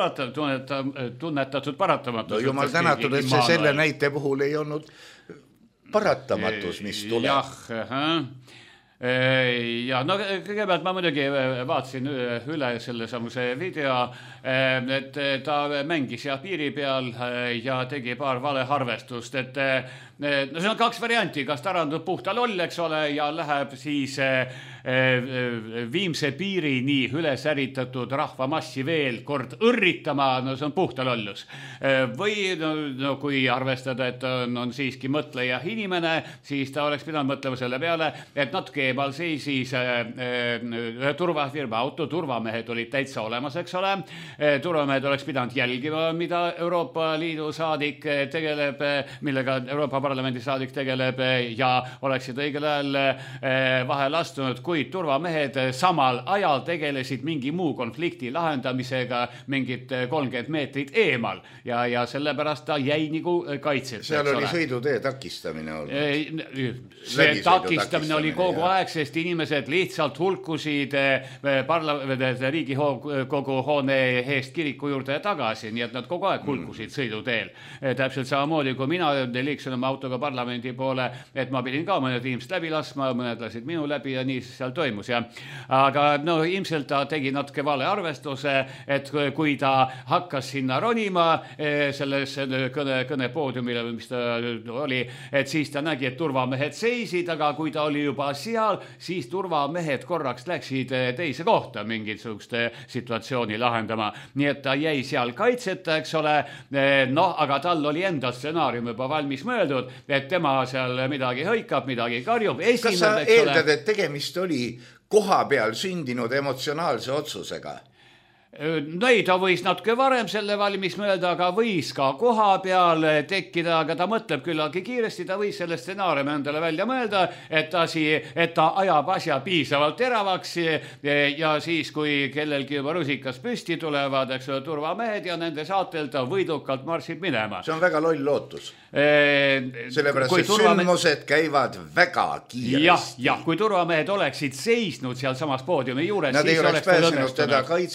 paratamatus. No jumal tänatud, et see selle näite puhul ei olnud paratamatus, mis tuleb. Jah, ja no kõigepealt ma muidugi vaatasin üle selle samuse video, et ta mängis piiri peal ja tegi paar valeharvestust, et no see on kaks varianti, kas Tarand on puhta loll, eks ole, ja läheb siis Viimse piirini üles äritatud rahvamassi veel kord õrritama, no see on puhta lollus. Või no, kui arvestada, et on siiski mõtleja inimene, siis ta oleks pidanud mõtlema selle peale, et natuke eemal seisis ühe turvafirma auto, turvamehed olid täitsa olemas, eks ole. Turvamehed oleks pidanud jälgima, mida Euroopa Liidu saadik tegeleb, millega Euroopa Parlamendi saadik tegeleb ja oleksid õigel ajal vahel astunud, kuid turvamehed samal ajal tegelesid mingi muu konflikti lahendamisega mingid 30 meetrit eemal ja sellepärast ta jäi nagu kaitset. Seal oli sõidutee takistamine olnud. See takistamine oli kogu aeg, sest inimesed lihtsalt hulkusid Riigikogu hoone eest kiriku juurde tagasi, nii et nad kogu aeg hulkusid sõiduteel. Täpselt samamoodi, kui mina liiksin oma autoga parlamendi poole, et ma pidin ka mõned inimesed läbi laskma, mõned lasid minu läbi ja nii seal toimus. Aga no ilmselt ta tegi natuke vale arvestuse, et kui ta hakkas sinna ronima selles kõnepoodiumile, mis ta oli, et siis ta nägi, et turvamehed seisid, aga kui ta oli juba seal, siis turvamehed korraks läksid teise kohta mingisugust situatsiooni lahendama. Nii et ta jäi seal kaitseta, eks ole, aga tal oli enda stsenaarium juba valmis mõeldud, et tema seal midagi hõikab, midagi karjub. Kas sa eeldad, et tegemist oli koha peal sündinud emotsionaalse otsusega? No ei, ta võis natuke varem selle valmis mõelda, aga võis ka koha peal tekkida, aga ta mõtleb küllagi kiiresti, ta võis selle stsenaariumi endale välja mõelda, et ta ajab asja piisavalt teravaks ja siis, kui kellelgi juba rusikas püsti tulevad, eks ole, turvamehed ja nende saatel ta võidukalt marsib minema. See on väga loll lootus. Sellepärast, et sündmused käivad väga kiiresti. Jah, kui turvamehed oleksid seisnud seal samas poodiumi juures, nad ei oleks pääsenud teda kaitsema, kui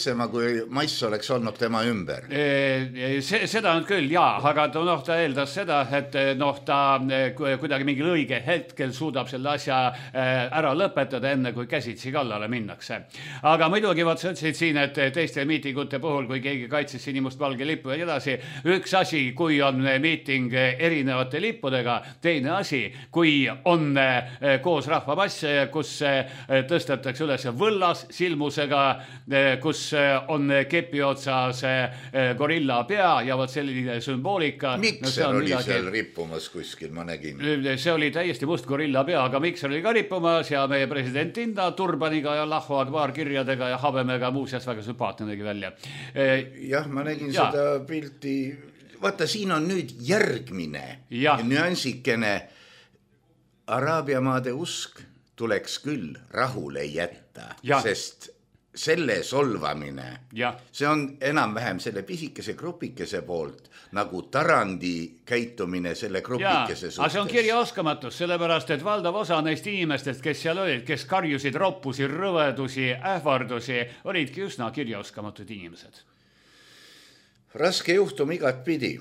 kui mass oleks olnud tema ümber. Seda on küll, jaa, aga ta eeldas seda, et ta kuidagi mingil õige hetkel suudab selle asja ära lõpetada, enne kui käsitsi kallale minnakse. Aga muidugi sa ütlesid siin, et teiste miitingute puhul, kui keegi kaitses sinimustvalge lippu ja edasi, üks asi, kui on miiting erinevate lippudega, teine asi, kui on koos rahvamass, kus tõstetakse üles võllas silmusega, kus on kepi otsas gorilla pea ja võt selline sümboolika. Mikser oli seal rippumas kuskil, ma nägin. See oli täiesti must gorilla pea, aga Mikser oli ka rippumas ja meie president Inda turbaniga ja Allahu Akbar kirjadega ja habemega muuseas väga sümpaatne nägi välja. Jah, ma nägin seda pilti. Vaata, siin on nüüd järgmine nüansikene. Araabia maade usk tuleks küll rahule jätta, sest selle solvamine, see on enam-vähem selle pisikese grupikese poolt, nagu Tarandi käitumine selle grupikese suhtes. Aga see on kirjaoskamatus, sellepärast, et valdav osa neist inimestest, kes seal olid, kes karjusid, roppusi, rõvedusi, ähvardusi, olidki üsna kirjaoskamatud inimesed. Raske juhtum igat pidi.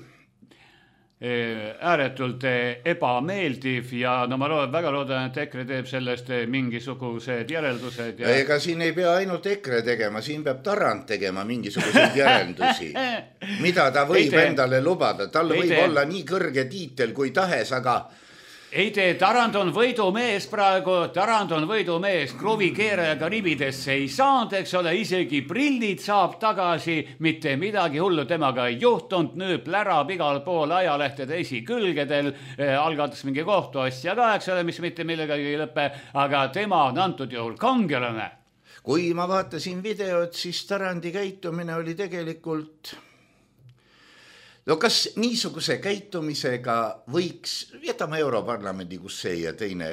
Ääretult ebameeldiv ja ma väga loodan, et EKRE teeb sellest mingisugused järeldused. Ja... Ega siin ei pea ainult EKRE tegema, siin peab Tarand tegema mingisuguseid järeldusi. Mida ta võib endale lubada, tal võib olla nii kõrge tiitel kui tahes, aga... Ei tee, Tarand on võidumees praegu, Tarand on võidumees, kruvikeerajaga ribidesse ei saanud, eks ole, isegi prillid saab tagasi, mitte midagi hullu temaga ei juhtunud, nüüd plärab igal pool ajalehtede esikülgedel, algatas mingi kohtuasja ka, eks ole, mis mitte millegagi ei lõpe, aga tema on antud juhul kangelane. Kui ma vaatasin videot, siis Tarandi käitumine oli tegelikult... No kas niisuguse käitumisega võiks, jätame Europarlamendi, kus see ja teine,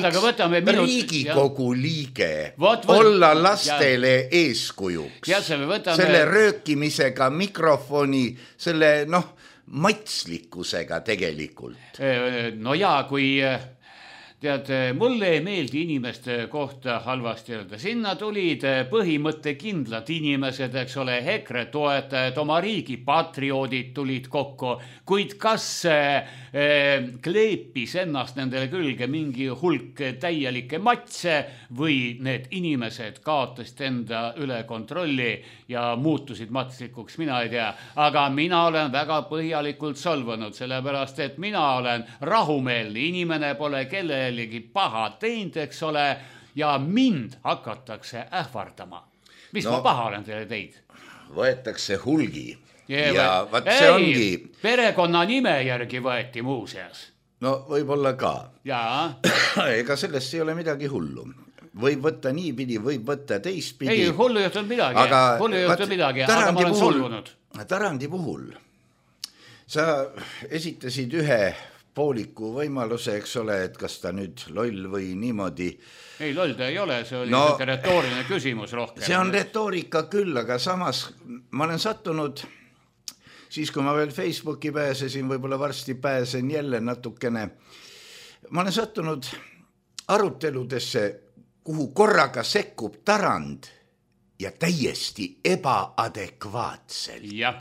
Riigikogu liige olla lastele eeskujuks, selle röökimisega mikrofoni, selle matslikkusega tegelikult. No jaa, kui... Tead, mulle ei meeldi inimeste kohta halvasti öelda. Sinna tulid põhimõttekindlad inimesed, eks ole, EKRE toetajad, oma riigi patrioodid tulid kokku, kuid kas kleepis ennast nendele külge mingi hulk täielikke matse või need inimesed kaotasid enda üle kontrolli ja muutusid matslikuks, mina ei tea. Aga mina olen väga põhjalikult solvunud, sellepärast, et mina olen rahumeelne inimene, pole kellelegi paha teinud, eks ole, ja mind hakatakse ähvardama. Mis ma paha olen teile teid? Võetakse hulgi. Ja vaat see ongi... Perekonna nime järgi võeti muuseas. No võib-olla ka. Jaa. Ega sellest ei ole midagi hullu. Võib võtta niipidi, võib võtta teistpidi. Ei, hullu ei juhtunud midagi. Aga ma olen solvunud. Tarandi puhul sa esitasid ühe pooliku võimaluse, eks ole, et kas ta nüüd loll või niimoodi. Ei, loll ta ei ole, see oli retooriline küsimus rohkem. See on retoorika küll, aga samas ma olen sattunud, siis kui ma veel Facebooki pääsesin, võib-olla varsti pääsen jälle natukene, ma olen sattunud aruteludesse, kuhu korraga sekkub Tarand ja täiesti ebaadekvaatselt. Jah.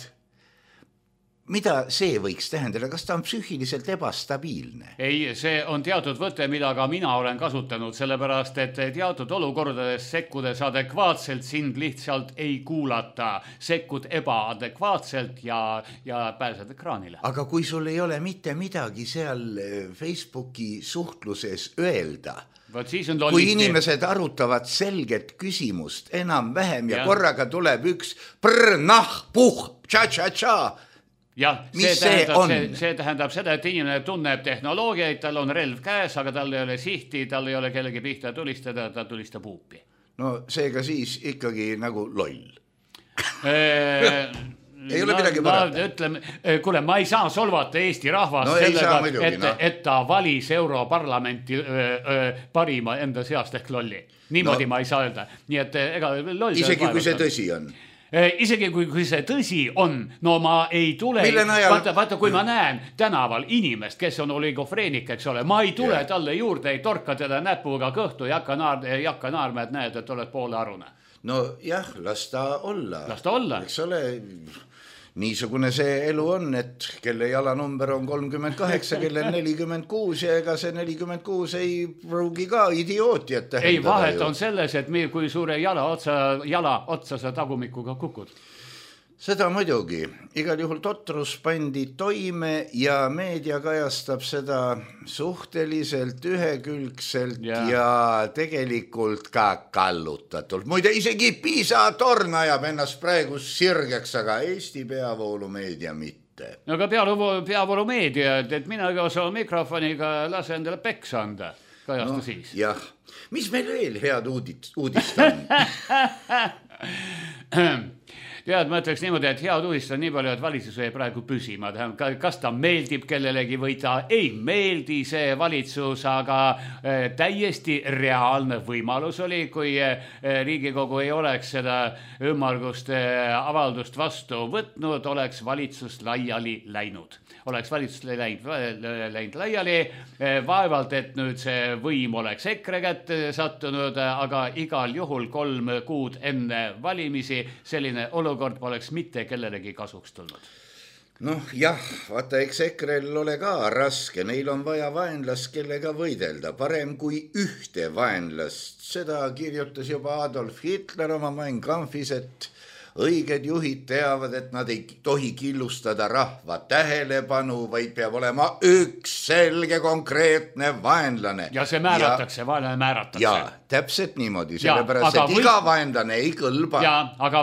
Mida see võiks tähendada? Kas ta on psüühiliselt ebastabiilne? Ei, see on teatud võte, mida ka mina olen kasutanud, sellepärast, et teatud olukordades sekkudes adekvaatselt sind lihtsalt ei kuulata. Sekkud ebaadekvaatselt ja pääsed ekraanile. Aga kui sul ei ole mitte midagi seal Facebooki suhtluses öelda, kui inimesed arutavad selget küsimust enam-vähem ja korraga tuleb üks puh, tša-tša-tša, jah, see tähendab seda, et inimene tunneb tehnoloogiaid, tal on relv käes, aga tal ei ole sihti, tal ei ole kellegi pihta tulistada, ta tulistab huupi. No seega siis ikkagi nagu loll. Ei ole midagi parata. Ütleme, kuule, ma ei saa solvata Eesti rahvast sellega, et ta valis Europarlamenti parima enda seast ehk lolli. Niimoodi ma ei saa öelda. Nii et ega loll... Isegi kui see tõsi on. Isegi kui see tõsi on, no ma ei tule, vaata kui ma näen tänaval inimest, kes on oligofreenik, eks ole, ma ei tule talle juurde, ei torka teda näpuga kõhtu ja hakka naarma, et näed, et oled poole arune. no jah, las ta olla. Las ta olla. Eks ole, niisugune see elu on, et kelle jalanumber on 38, kelle 46 ja ega see 46 ei pruugi ka idiootiat tähendada. Ei, vahet on selles, et kui suure jala otsa sa tagumikuga kukud. Seda muidugi, igal juhul totrus pandi toime ja meedia kajastab seda suhteliselt ühekülgselt ja tegelikult ka kallutatult. Muide, isegi Piisa torn ajab ennast praegu sirgeks, aga Eesti peavoolumeedia mitte. No aga peavoolumeedia, et mina ka osa mikrofoniga lase endale peks anda, kajasta siis. Jah, mis meil veel head uudist on? Tead, ma ütleks niimoodi, et head uudist on nii palju, et valitsus ei praegu püsima. Kas ta meeldib kellelegi või ta ei meeldi see valitsus, aga täiesti reaalne võimalus oli, kui Riigikogu ei oleks seda ümmarguste avaldust vastu võtnud, oleks valitsus laiali läinud. Oleks valitsus läinud laiali, vaevalt, et nüüd see võim oleks EKRE kätte sattunud, aga igal juhul 3 kuud enne valimisi selline olukord poleks mitte kellelegi kasuks tulnud. Noh jah, vaata, eks EKRE-l ole ka raske, neil on vaja vaenlast, kellega võidelda, parem kui ühte vaenlast. Seda kirjutas juba Adolf Hitler oma Mein Kampfis, et õiged juhid teavad, et nad ei tohi killustada rahva tähelepanu, vaid peab olema üks selge konkreetne vaenlane. Ja see määratakse, vaenlane määratakse. Ja, täpselt niimoodi, sellepärast, et iga vaenlane ei kõlba. Ja, aga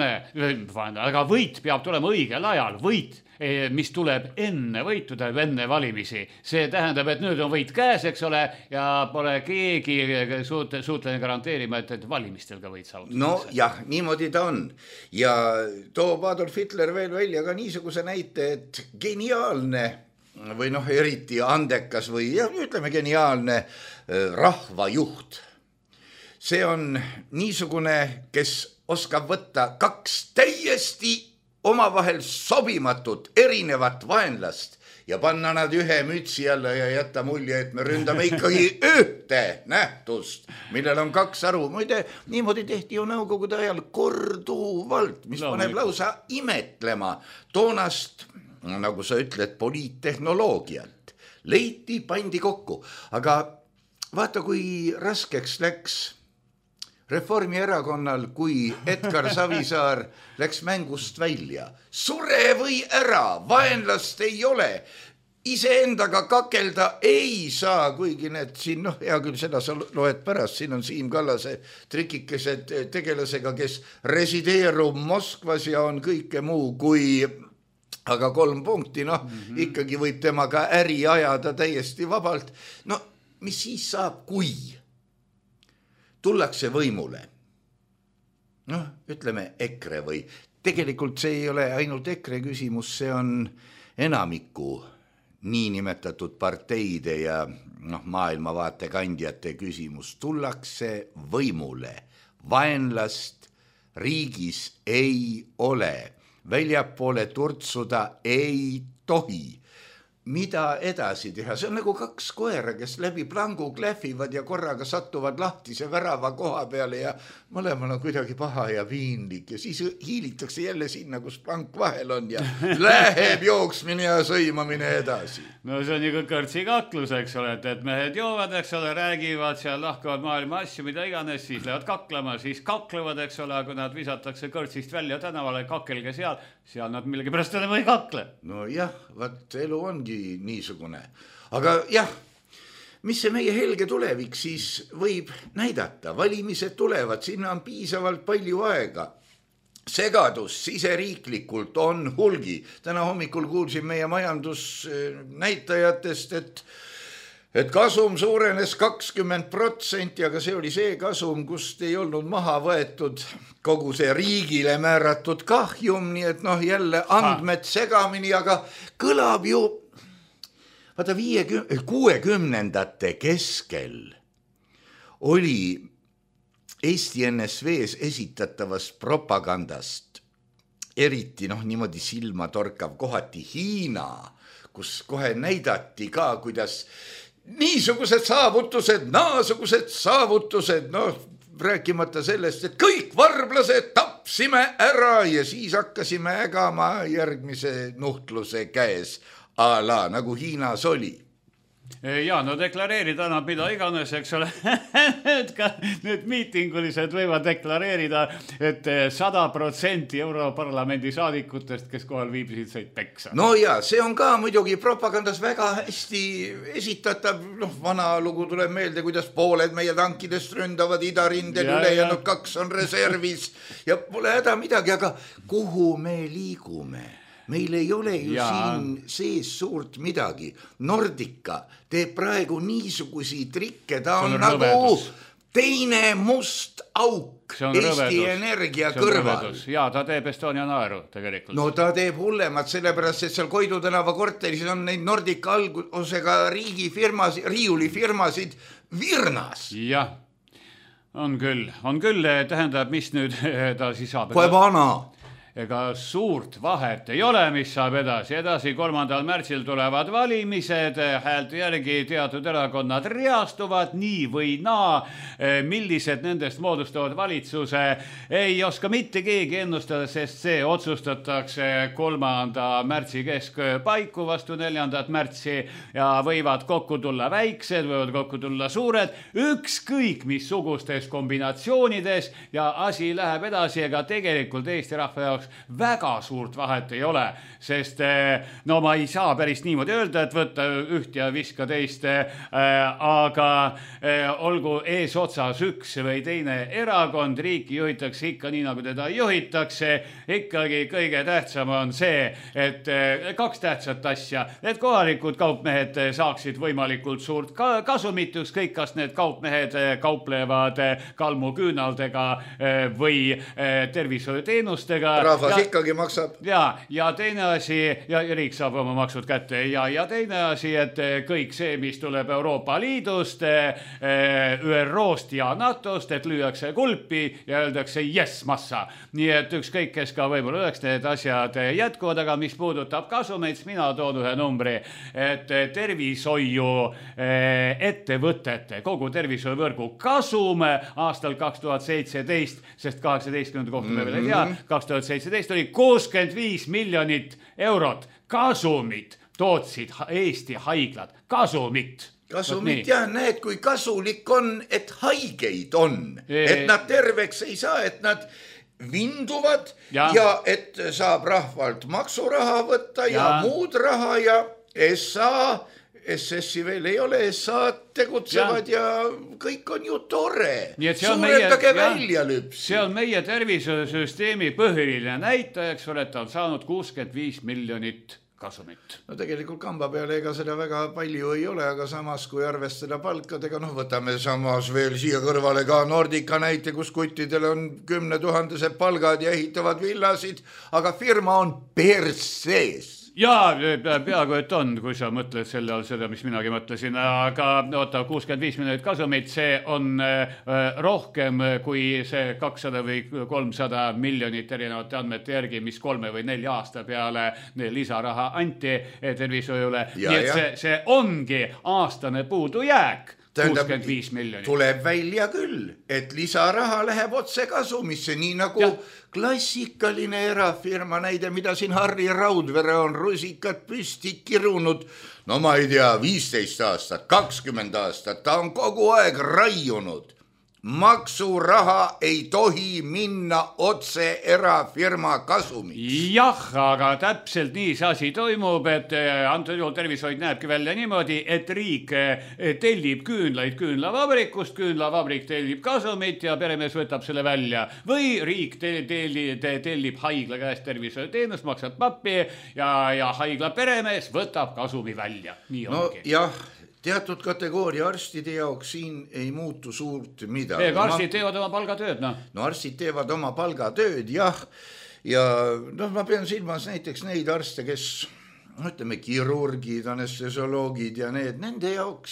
aga võit peab tulema õigel ajal, võit, mis tuleb enne võituda, enne valimisi. See tähendab, et nüüd on võit käes, eks ole, ja pole keegi suutlenud garanteerima, et valimistel ka võit saavutada. No jah, niimoodi ta on. Ja toob Adolf Hitler veel välja ka niisuguse näite, et geniaalne või eriti andekas või ütleme geniaalne rahvajuht. See on niisugune, kes oskab võtta 2 täiesti omavahel sobimatut erinevat vaenlast ja panna nad ühe mütsi alla ja jätta mulje, et me ründame ikkagi ühte nähtust, millel on 2 aru. Muide, niimoodi tehti ju nõukogude ajal korduvalt, mis paneb lausa imetlema toonast, nagu sa ütled, poliittehnoloogiat. Leiti, pandi kokku, aga vaata, kui raskeks läks Reformierakonnal, kui Edgar Savisaar läks mängust välja. Sure või ära, vaenlast ei ole. Iseendaga kakelda ei saa, kuigi need siin, hea küll, seda sa loed pärast, siin on Siim Kallase trikikesed tegelasega, kes resideerub Moskvas ja on kõike muu kui, aga 3 punkti, ikkagi võib temaga äri ajada täiesti vabalt. No, mis siis saab, kui tullakse võimule? Ütleme EKRE või. Tegelikult see ei ole ainult EKRE küsimus, see on enamiku niinimetatud parteide ja maailmavaate kandjate küsimus. Tullakse võimule. Vaenlast riigis ei ole. Väljapoole turtsuda ei tohi. Mida edasi teha? See on nagu 2 koera, kes läbi plangu klähvivad ja korraga satuvad lahtise värava koha peale ja mõlemal on kuidagi paha ja piinlik ja siis hiilitakse jälle sinna, kus plank vahel on ja läheb jooksmine ja sõimamine edasi. No see on nagu kõrtsi kaklus, eks ole, et mehed joovad, eks ole, räägivad, seal lahkavad maailma asju, mida iganes, siis lähevad kaklema, siis kaklevad, eks ole, kui nad visatakse kõrtsist välja tänavale, kakelge seal nad millegi pärast enam ei kakle. No jah, vaat elu ongi niisugune. Aga jah, mis see meie helge tulevik siis võib näidata? Valimised tulevad, sinna on piisavalt palju aega. Segadus siseriiklikult on hulgi. Täna hommikul kuulsin meie majandusnäitajatest, et kasum suurenes 20%, aga see oli see kasum, kust ei olnud maha võetud kogu see riigile määratud kahjum, nii et jälle andmed segamini, aga kõlab ju vaata 60ndate keskel oli Eesti NSV-s esitatavast propagandast eriti niimoodi silmatorkav kohati Hiina, kus kohe näidati ka, kuidas niisugused saavutused, naasugused saavutused, rääkimata sellest, et kõik varblased tapsime ära ja siis hakkasime ägama järgmise nuhtluse käes a la nagu Hiinas oli. Ja no deklareerida annab mida iganes, eks ole. Et ka need miitingulised võivad deklareerida, et 100% Europarlamendi saadikutest, kes kohal viibisid, said peksa. No ja see on ka muidugi propagandas väga hästi esitatav. Vana lugu tuleb meelde, kuidas pooled meie tankidest ründavad idarindel, ülejäänud 2 on reservis ja pole häda midagi, aga kuhu me liigume? Meil ei ole ju siin sees suurt midagi. Nordica teeb praegu niisugusi trikke, ta on nagu teine must auk Eesti Energia kõrval. Ja ta teeb Estonia naeru tegelikult. No ta teeb hullemat, sellepärast, et seal Koidu tänava korteris on neid Nordica algusega riiulifirmasid virnas. Jah, on küll, tähendab, mis nüüd ta siis saab. Kui vana? Ega suurt vahet ei ole, mis saab edasi. 3. märtsil tulevad valimised, häälte järgi teatud erakonnad reastuvad nii või naa. Millised nendest moodustavad valitsuse, ei oska mitte keegi ennustada, sest see otsustatakse 3. märtsi keskpaiku vastu 4. märtsi ja võivad kokku tulla väiksed, võivad kokku tulla suured, ükskõik missugustes kombinatsioonides ja asi läheb edasi, ega tegelikult Eesti rahva jaoks väga suurt vahet ei ole, sest no ma ei saa päris niimoodi öelda, et võtta üht ja viska teist, aga olgu eesotsas üks või teine erakond, riiki juhitakse ikka nii, nagu teda juhitakse, ikkagi kõige tähtsam on see, et 2 tähtsat asja, et kohalikud kaupmehed saaksid võimalikult suurt kasumit, ükskõik kas need kaupmehed kauplevad kalmuküünaldega või tervishoiuteenustega. Rahvas ikkagi maksab. Ja teine asi, ja riik saab oma maksud kätte, ja teine asi, et kõik see, mis tuleb Euroopa Liidust, ÜRO-st ja NATO-st, et lüüakse kulpi ja öeldakse yes massa. Nii et ükskõik, kes ka võib-olla öeldaks, need asjad jätkuvad, aga mis puudutab kasumeid, mina toon ühe numbri, et tervishoiu ettevõtete, kogu tervishoivõrgu kasum aastal 2017, sest 18. kohta me veel ei tea, 2017 oli 65 miljonit eurot kasumit tootsid Eesti haiglad. Kasumit ja näed, kui kasulik on, et haigeid on. Et nad terveks ei saa, et nad vinduvad ja et saab rahvalt maksuraha võtta ja muud raha ja SS-i veel ei ole, SA tegutsevad ja kõik on ju tore. Suurendage välja lüpsi. See on meie tervisesüsteemi põhiline näitaja, eks ole, et ta on saanud 65 miljonit kasumit. No tegelikult kamba peale ega seda väga palju ei ole, aga samas kui arvestada palkadega, võtame samas veel siia kõrvale ka Nordica näite, kus kuttidel on 10 000 palgad ja ehitavad villasid, aga firma on persees. Ja peaaegu et on, kui sa mõtled selle all seda, mis minagi mõtlesin, aga 65 miljonit kasumit, see on rohkem kui see 200 või 300 miljonit erinevate andmete järgi, mis 3 või 4 aasta peale lisaraha anti tervishoiule. Nii et see ongi aastane puudujääk. 65 miljonit. Tuleb välja küll, et lisaraha läheb otse kasumisse, nii nagu klassikaline erafirma näide, mida siin Harri Raudvere on rusikad püsti kirunud. No ma ei tea, 15 aastat, 20 aastat, ta on kogu aeg raiunud. Maksuraha ei tohi minna otse erafirma kasumits. Jah, aga täpselt nii see asi toimub, et antud juhul tervishoid näebki välja niimoodi, et riik tellib küünlaid küünlavabrikust, küünlavabrik tellib kasumit ja peremees võtab selle välja. Või riik tellib haigla käest tervishoiuteenust, maksab pappi ja haigla peremees võtab kasumi välja. Nii ongi. No jah. Teatud kategooria arstide jaoks siin ei muutu suurt midagi. Arstid teevad oma palgatööd, No arstid teevad oma palgatööd, jah. Ja ma pean silmas näiteks neid arste, kes, ütleme, kirurgid, anestesioloogid ja nende jaoks.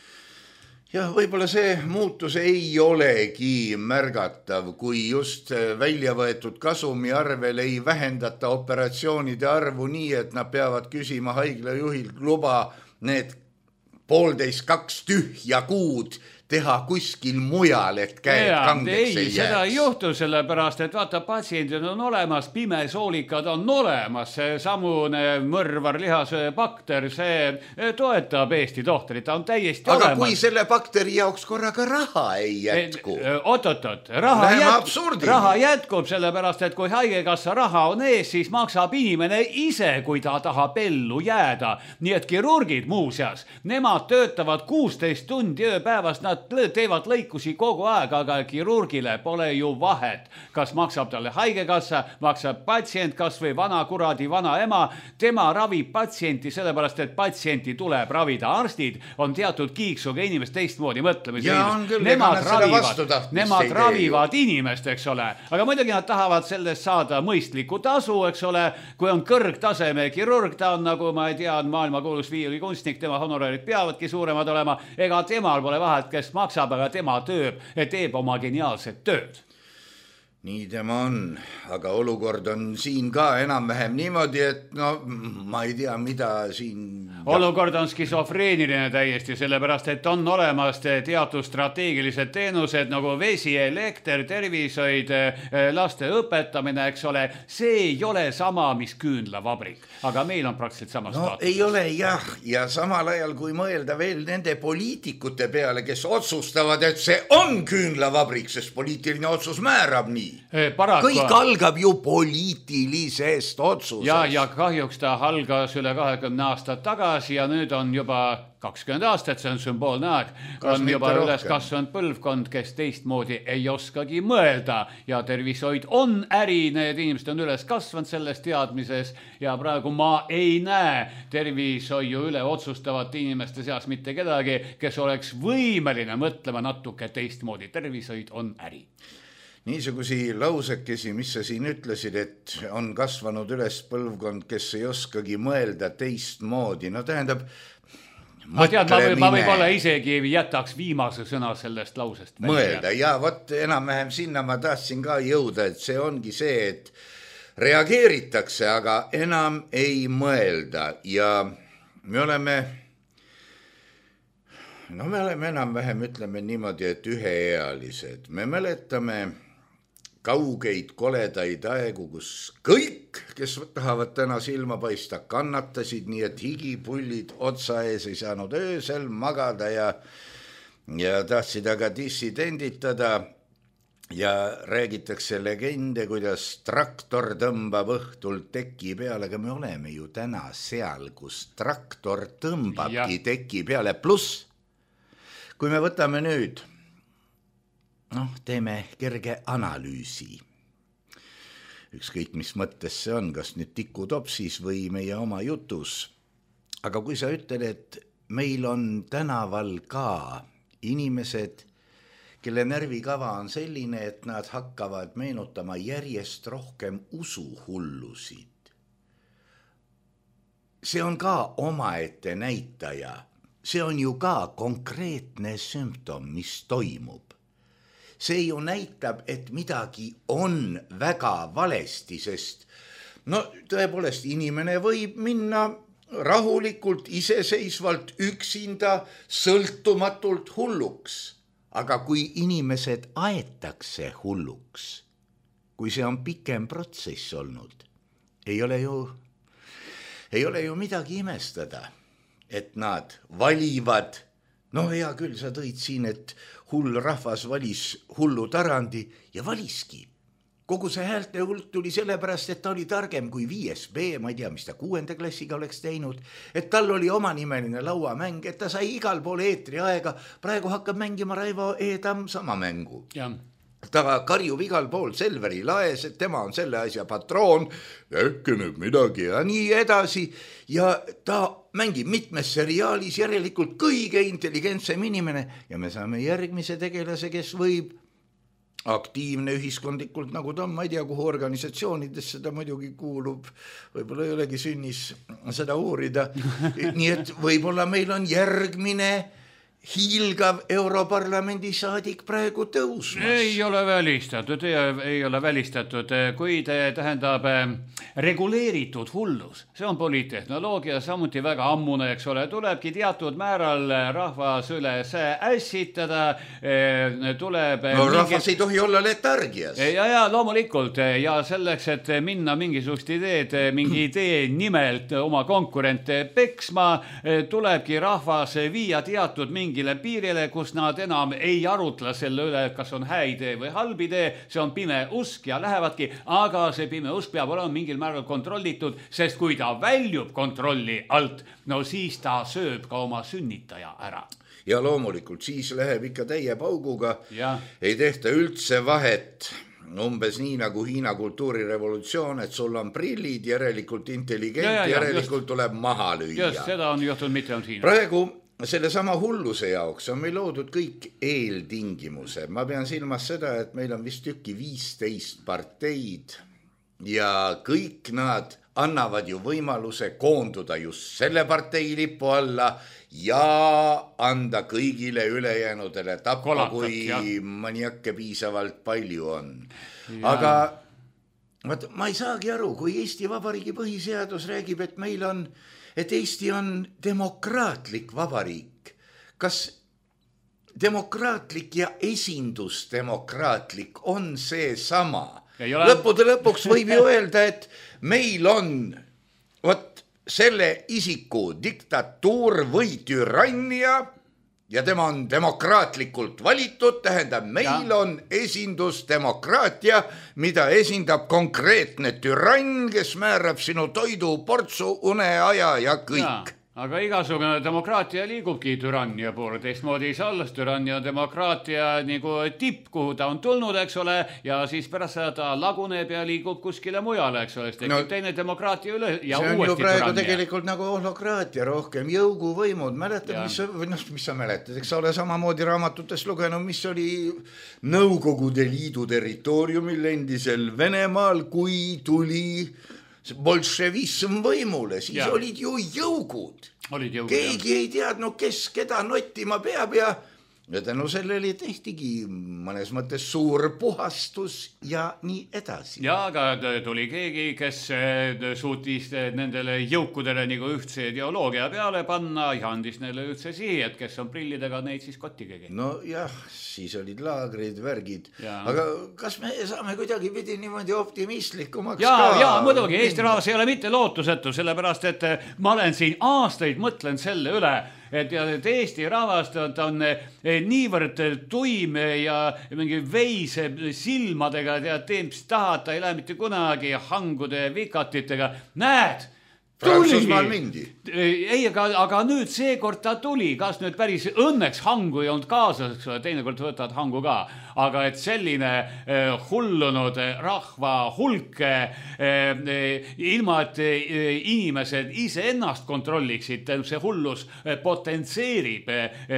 Ja võib-olla see muutus ei olegi märgatav, kui just välja võetud kasumi arvel ei vähendata operatsioonide arvu nii, et nad peavad küsima haiglajuhilt luba need 1,5-2 tühja kuud teha kuskil mujal, et käed kangeks ei jääks. Seda ei juhtu, sellepärast, et vaata, patsiendid on olemas, pimesoolikad on olemas, see samune mõrvar lihasbakter, see toetab Eesti tohtrit, ta on täiesti aga olemas. Kui selle bakteri jaoks korraga raha ei jätku. Oot, raha jätkub, sellepärast, et kui haigekassa raha on ees, siis maksab inimene ise, kui ta tahab ellu jääda. Nii et kirurgid muuseas, nemad töötavad 16 tundi ööpäevast, nad teevad lõikusi kogu aeg, aga kirurgile pole ju vahet, kas maksab talle haigekassa, maksab patsient, kas või vana kuradi vana ema, tema ravib patsienti, sellepärast, et patsienti tuleb ravida. Arstid on teatud kiiksuga inimest teistmoodi mõtlemise. Nemad ravivad inimest, eks ole, aga muidugi nad tahavad sellest saada mõistliku tasu, eks ole, kui on kõrgtaseme kirurg, ta on nagu, ma ei tea, maailmakuulus viiulikunstnik, tema honorarid peavadki suuremad olema, ega temal pole vahet, kes maksab, aga tema teeb oma geniaalset tööd. Nii tema on, aga olukord on siin ka enam-vähem niimoodi, et no ma ei tea, mida siin... Olukord on skisofreeniline täiesti, sellepärast, et on olemas teatud strateegilised teenused nagu vesi, elekter, tervishoid, laste õpetamine, eks ole. See ei ole sama, mis küünlavabrik, aga meil on praktiliselt sama staatus. Ei ole jah, ja samal ajal kui mõelda veel nende poliitikute peale, kes otsustavad, et see on küünlavabrik, sest poliitiline otsus määrab nii. Kõik algab ju poliitilisest otsusest. Ja kahjuks ta algas üle 20 aastat tagasi ja nüüd on juba 20 aastat, see on sümboolne aeg. On juba üles kasvanud põlvkond, kes teistmoodi ei oskagi mõelda ja tervishoid on äri, need inimesed on üles kasvanud selles teadmises ja praegu ma ei näe tervishoiu üle otsustavat inimeste seas mitte kedagi, kes oleks võimeline mõtlema natuke teistmoodi. Tervishoid on äri. Niisugusi lausekesi, mis sa siin ütlesid, et on kasvanud üles põlvkond, kes ei oskagi mõelda teistmoodi. No tähendab, ma võib-olla isegi jätaks viimase sõna sellest lausest. Mõelda, ja vot enam-vähem sinna ma tahtsin ka jõuda, et see ongi see, et reageeritakse, aga enam ei mõelda ja me oleme enam-vähem, ütleme niimoodi, et üheealised. Me mäletame kaugeid koledaid aegu, kus kõik, kes tahavad täna silma paista, kannatasid nii, et higipullid otsa ees ei saanud öösel magada ja tahtsid aga dissidenditada ja räägitakse legende, kuidas traktor tõmbab õhtul teki peale, aga me oleme ju täna seal, kus traktor tõmbabki teki peale, pluss kui me võtame nüüd, teeme kerge analüüsi. Ükskõik, mis mõttes see on, kas nüüd tikutopsis või meie oma jutus. Aga kui sa ütled, et meil on tänaval ka inimesed, kelle närvikava on selline, et nad hakkavad meenutama järjest rohkem usuhullusid. See on ka omaette näitaja. See on ju ka konkreetne sümptom, mis toimub. See ju näitab, et midagi on väga valesti, sest tõepoolest inimene võib minna rahulikult, iseseisvalt, üksinda, sõltumatult hulluks. Aga kui inimesed aetakse hulluks, kui see on pikem protsess olnud, ei ole ju midagi imestada, et nad valivad. Hea küll, sa tõid siin, et hull rahvas valis hullu Tarandi ja valiski. Kogu see häälte hulk tuli sellepärast, et ta oli targem kui 5B, ma ei tea, mis ta 6. klassiga oleks teinud, et tal oli omanimeline lauamäng, et ta sai igal pool eetri aega, praegu hakkab mängima Raivo Eedam sama mängu. Ta karjub igal pool Selveri laes, et tema on selle asja patroon, äkki nüüd midagi ja nii edasi. Ja ta mängib mitmes seriaalis, järelikult kõige intelligentsem inimene ja me saame järgmise tegelase, kes võib aktiivne ühiskondlikult, nagu ta on, ma ei tea, kuhu organisatsioonidesse ta muidugi kuulub, võib-olla ei olegi sünnis seda uurida. Nii et võib-olla meil on järgmine hiilgav Europarlamendi saadik praegu tõusmas. Ei ole välistatud, kuid tähendab, reguleeritud hullus. See on poliittehnoloogia, samuti väga ammune, eks ole, tulebki teatud määral rahvas üles ässitada, tuleb... No rahvas ei tohi olla letargias. Ja loomulikult, ja selleks, et minna mingisugust mingi idee nimelt oma konkurente peksma, tulebki rahvas viia teatud mingile piirile, kus nad enam ei arutla selle üle, kas on hää idee või halb idee, see on pime usk ja lähevadki, aga see pime usk peab olema mingil määral kontrollitud, sest kui ta väljub kontrolli alt, no siis ta sööb ka oma sünnitaja ära. Ja loomulikult siis läheb ikka täie pauguga, ja. Ei tehta üldse vahet, umbes nii nagu Hiina kultuurirevolutsioon, et sul on prillid, järelikult intelligent, järelikult tuleb maha lüüa. Just, seda on juhtunud mitte on Hiina. Praegu selle sama hulluse jaoks on meil loodud kõik eeltingimused. Ma pean silmas seda, et meil on vist tükki 15 parteid ja kõik nad annavad ju võimaluse koonduda just selle partei lipu alla ja anda kõigile ülejäänudele tappa, kui maniakke piisavalt palju on. Ja. Aga ma ei saagi aru, kui Eesti Vabariigi põhiseadus räägib, et Eesti on demokraatlik vabariik. Kas demokraatlik ja esindusdemokraatlik on see sama? Lõppude lõpuks võib ju öelda, et meil on selle isiku diktatuur või türannia ja tema on demokraatlikult valitud, tähendab, meil on esindusdemokraatia, mida esindab konkreetne türann, kes määrab sinu toidu, portsu, uneaja ja kõik. Aga igasugune demokraatia liigubki türannia poole, teistmoodi ei saa alles türannia demokraatia nagu tipp, kuhu ta on tulnud, eks ole, ja siis pärast seda ta laguneb ja liigub kuskile mujale, eks ole, tekib teine demokraatia üle ja see on uuesti ju praegu türannia. Tegelikult nagu ohlokraatia rohkem, jõuguvõimud, mäletad, mis sa mäletad, eks sa ole samamoodi raamatutest lugenud, mis oli Nõukogude Liidu territooriumil endisel Venemaal, kui tuli bolševism võimule, siis olid ju jõugud. Keegi ei teadnud, kes keda nottima peab ja tänu sellele tehtigi mõnes mõttes suur puhastus ja nii edasi. Ja aga tuli keegi, kes suutis nendele jõukudele nagu ühtse ideoloogia peale panna ja andis neile ühtse sihi, et kes on prillidega, neid siis kotti keegi. No jah, siis olid laagrid, värgid. Aga kas me saame kuidagi pidi niimoodi optimistlikumaks ka? Ja, muidugi, Eesti rahvas ei ole mitte lootusetu, sellepärast, et ma olen siin aastaid mõtlen selle üle, et Eesti rahvast on niivõrd tuim ja mingi veise silmadega, tee mis tahad, ta ei lähe mitte kunagi hangude vikatitega. Näed, Prantsusmaal mindi. Ei, aga nüüd seekord ta tuli, kas nüüd päris õnneks hangu ei olnud kaasas, teinekord võtavad hangu ka, aga et selline hullunud rahva hulk, ilma et inimesed ise ennast kontrolliksid, see hullus potentseerib,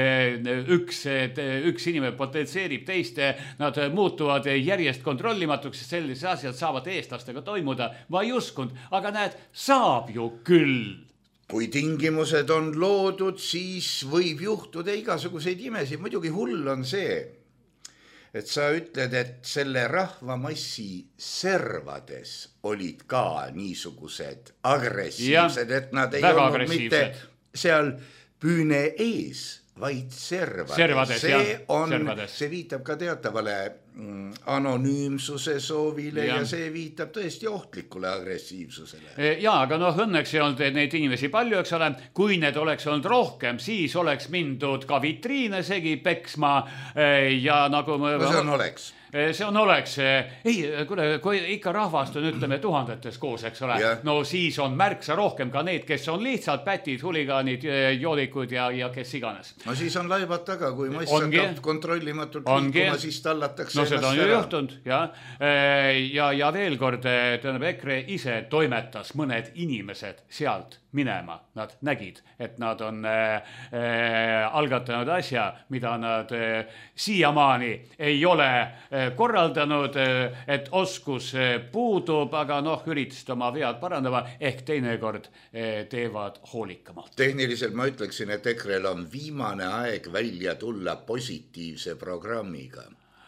üks inimene potentseerib teist, nad muutuvad järjest kontrollimatuks, sellised asjad saavad eestlastega toimuda, ma ei uskunud, aga näed, saab ju küll. Kui tingimused on loodud, siis võib juhtuda igasuguseid imesid. Muidugi hull on see, et sa ütled, et selle rahvamassi servades olid ka niisugused agressiivsed, et nad ei olnud mitte seal püüne ees, vaid servades. See viitab ka teatavale anonüümsuse soovile ja see viitab tõesti ohtlikule agressiivsusele. Ja, aga õnneks ei olnud neid inimesi palju, eks ole, kui need oleks olnud rohkem, siis oleks mindud ka vitriine segi peksma ja nagu... See on oleks. See on oleks. Ei, kui ikka rahvast on, ütleme, tuhandetes koos, eks ole, no siis on märksa rohkem ka need, kes on lihtsalt pätid, huligaanid, joodikud ja kes iganes. No siis on laibad taga, kui mass hakkab kontrollimatult liikuma, siis tallatakse. No seda on ju juhtunud, ja veel kord, tähendab, EKRE ise toimetas mõned inimesed sealt minema. Nad nägid, et nad on algatanud asja, mida nad siiamaani ei ole korraldanud, et oskus puudub, aga üritasid oma vead parandama, ehk teinekord teevad hoolikamalt. Tehniliselt ma ütleksin, et EKRE-l on viimane aeg välja tulla positiivse programmiga.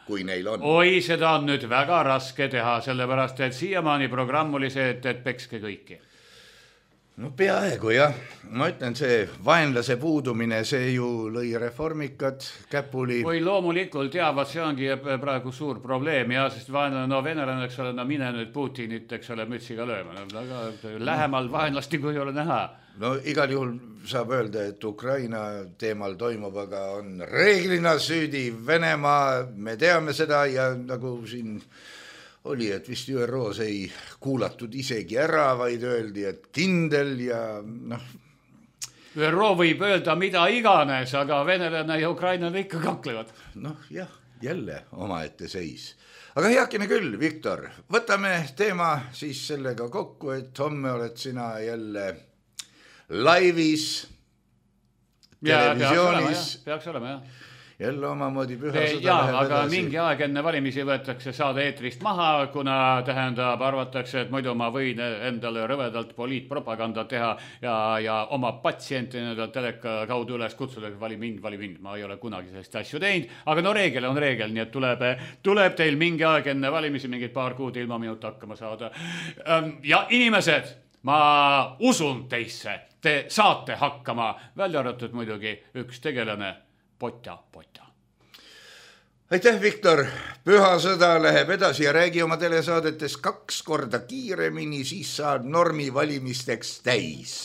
kui neil on. Oi, seda on nüüd väga raske teha, sellepärast, et siiamaani programm oli see, et pekske kõiki. No peaaegu jah, ma ütlen, see vaenlase puudumine, see ju lõi reformikad käpuli. Või loomulikult, jah, see ongi praegu suur probleem, ja sest vaenlane, no venelane, eks ole, no mine nüüd Putinit, eks ole, mütsiga lööma, aga lähemal vaenlasti kui ei ole näha. No igal juhul saab öelda, et Ukraina teemal toimub, aga on reeglina süüdi Venemaa, me teame seda ja nagu siin oli, et vist ÜROs ei kuulatud isegi ära, vaid öeldi, et kindel ja noh. ÜRO võib öelda mida iganes, aga venelane ja ukrainlane ikka kaklevad. Noh jah, jälle omaette seis. Aga heakene küll, Viktor, võtame teema siis sellega kokku, et homme oled sina jälle laivis, televisioonis. Peaks olema, jah. Jälle omamoodi pühasõda läheb aga edasi. Mingi aeg enne valimisi võetakse saade eetrist maha, kuna tähendab, arvatakse, et muidu ma võin endale rõvedalt poliitpropaganda teha ja oma patsienti teleka kaudu üles kutsuda, et vali mind. Ma ei ole kunagi sellist asju teinud, aga no reegel on reegel, nii et tuleb teil mingi aeg enne valimisi mingid paar kuud ilma minut hakkama saada. Ja inimesed, ma usun teisse, te saate hakkama, välja arvatud muidugi üks tegelane, Potja. Aitäh, Viktor. Pühasõda läheb edasi ja räägi oma telesaadetes 2 korda kiiremini, siis saad normi valimisteks täis.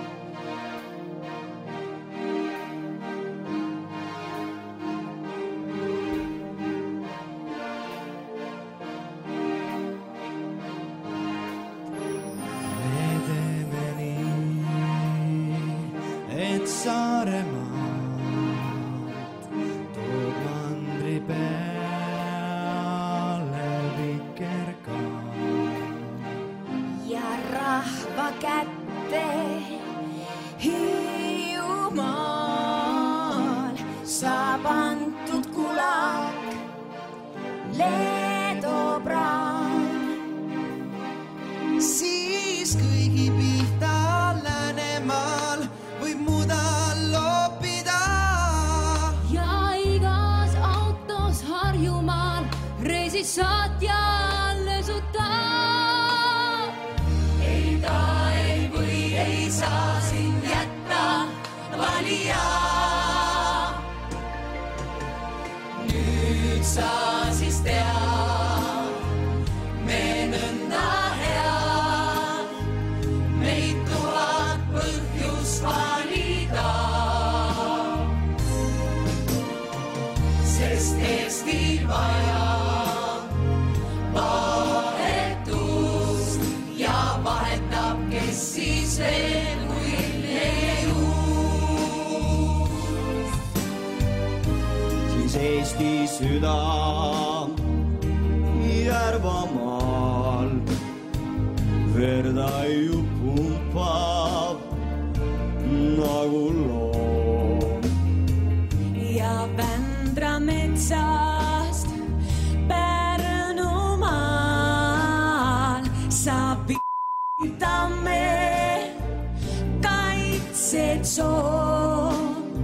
Eesti süda Järvamaal verda ju pumpab nagu loom. Ja Vändra metsast Pärnumaal saab Tamme kaitsetsoon.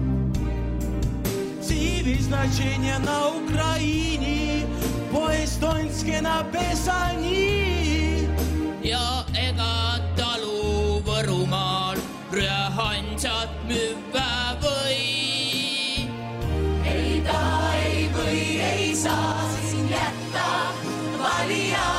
Значение на Украине, по-эстонски написани. Ja ega talu Võrumaal rühansat müüvä või. Ei ta ei või, ei saa siin jätta valijaa.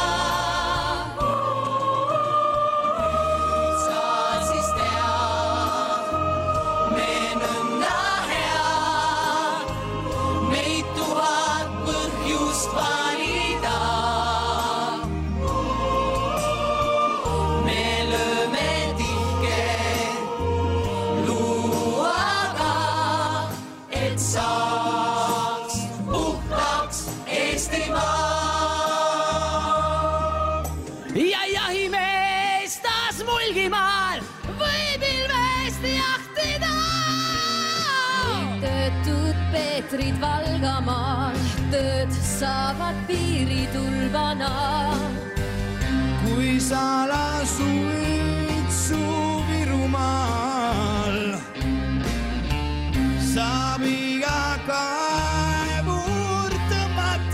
Peetrid Valgamaal tööd saavad piiritulvana. Kui sala suitsu Virumaal saab iga kaevur tõmmata.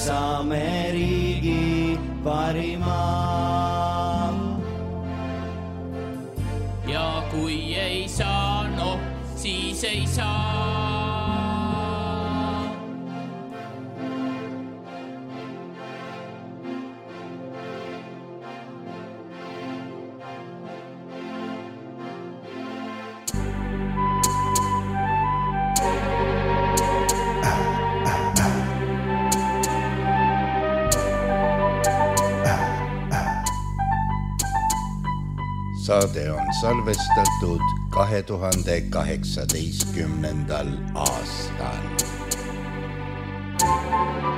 saame riigi parima. Ja kui ei saa, noh, siis ei saa. Saade on salvestatud 2018. aastal.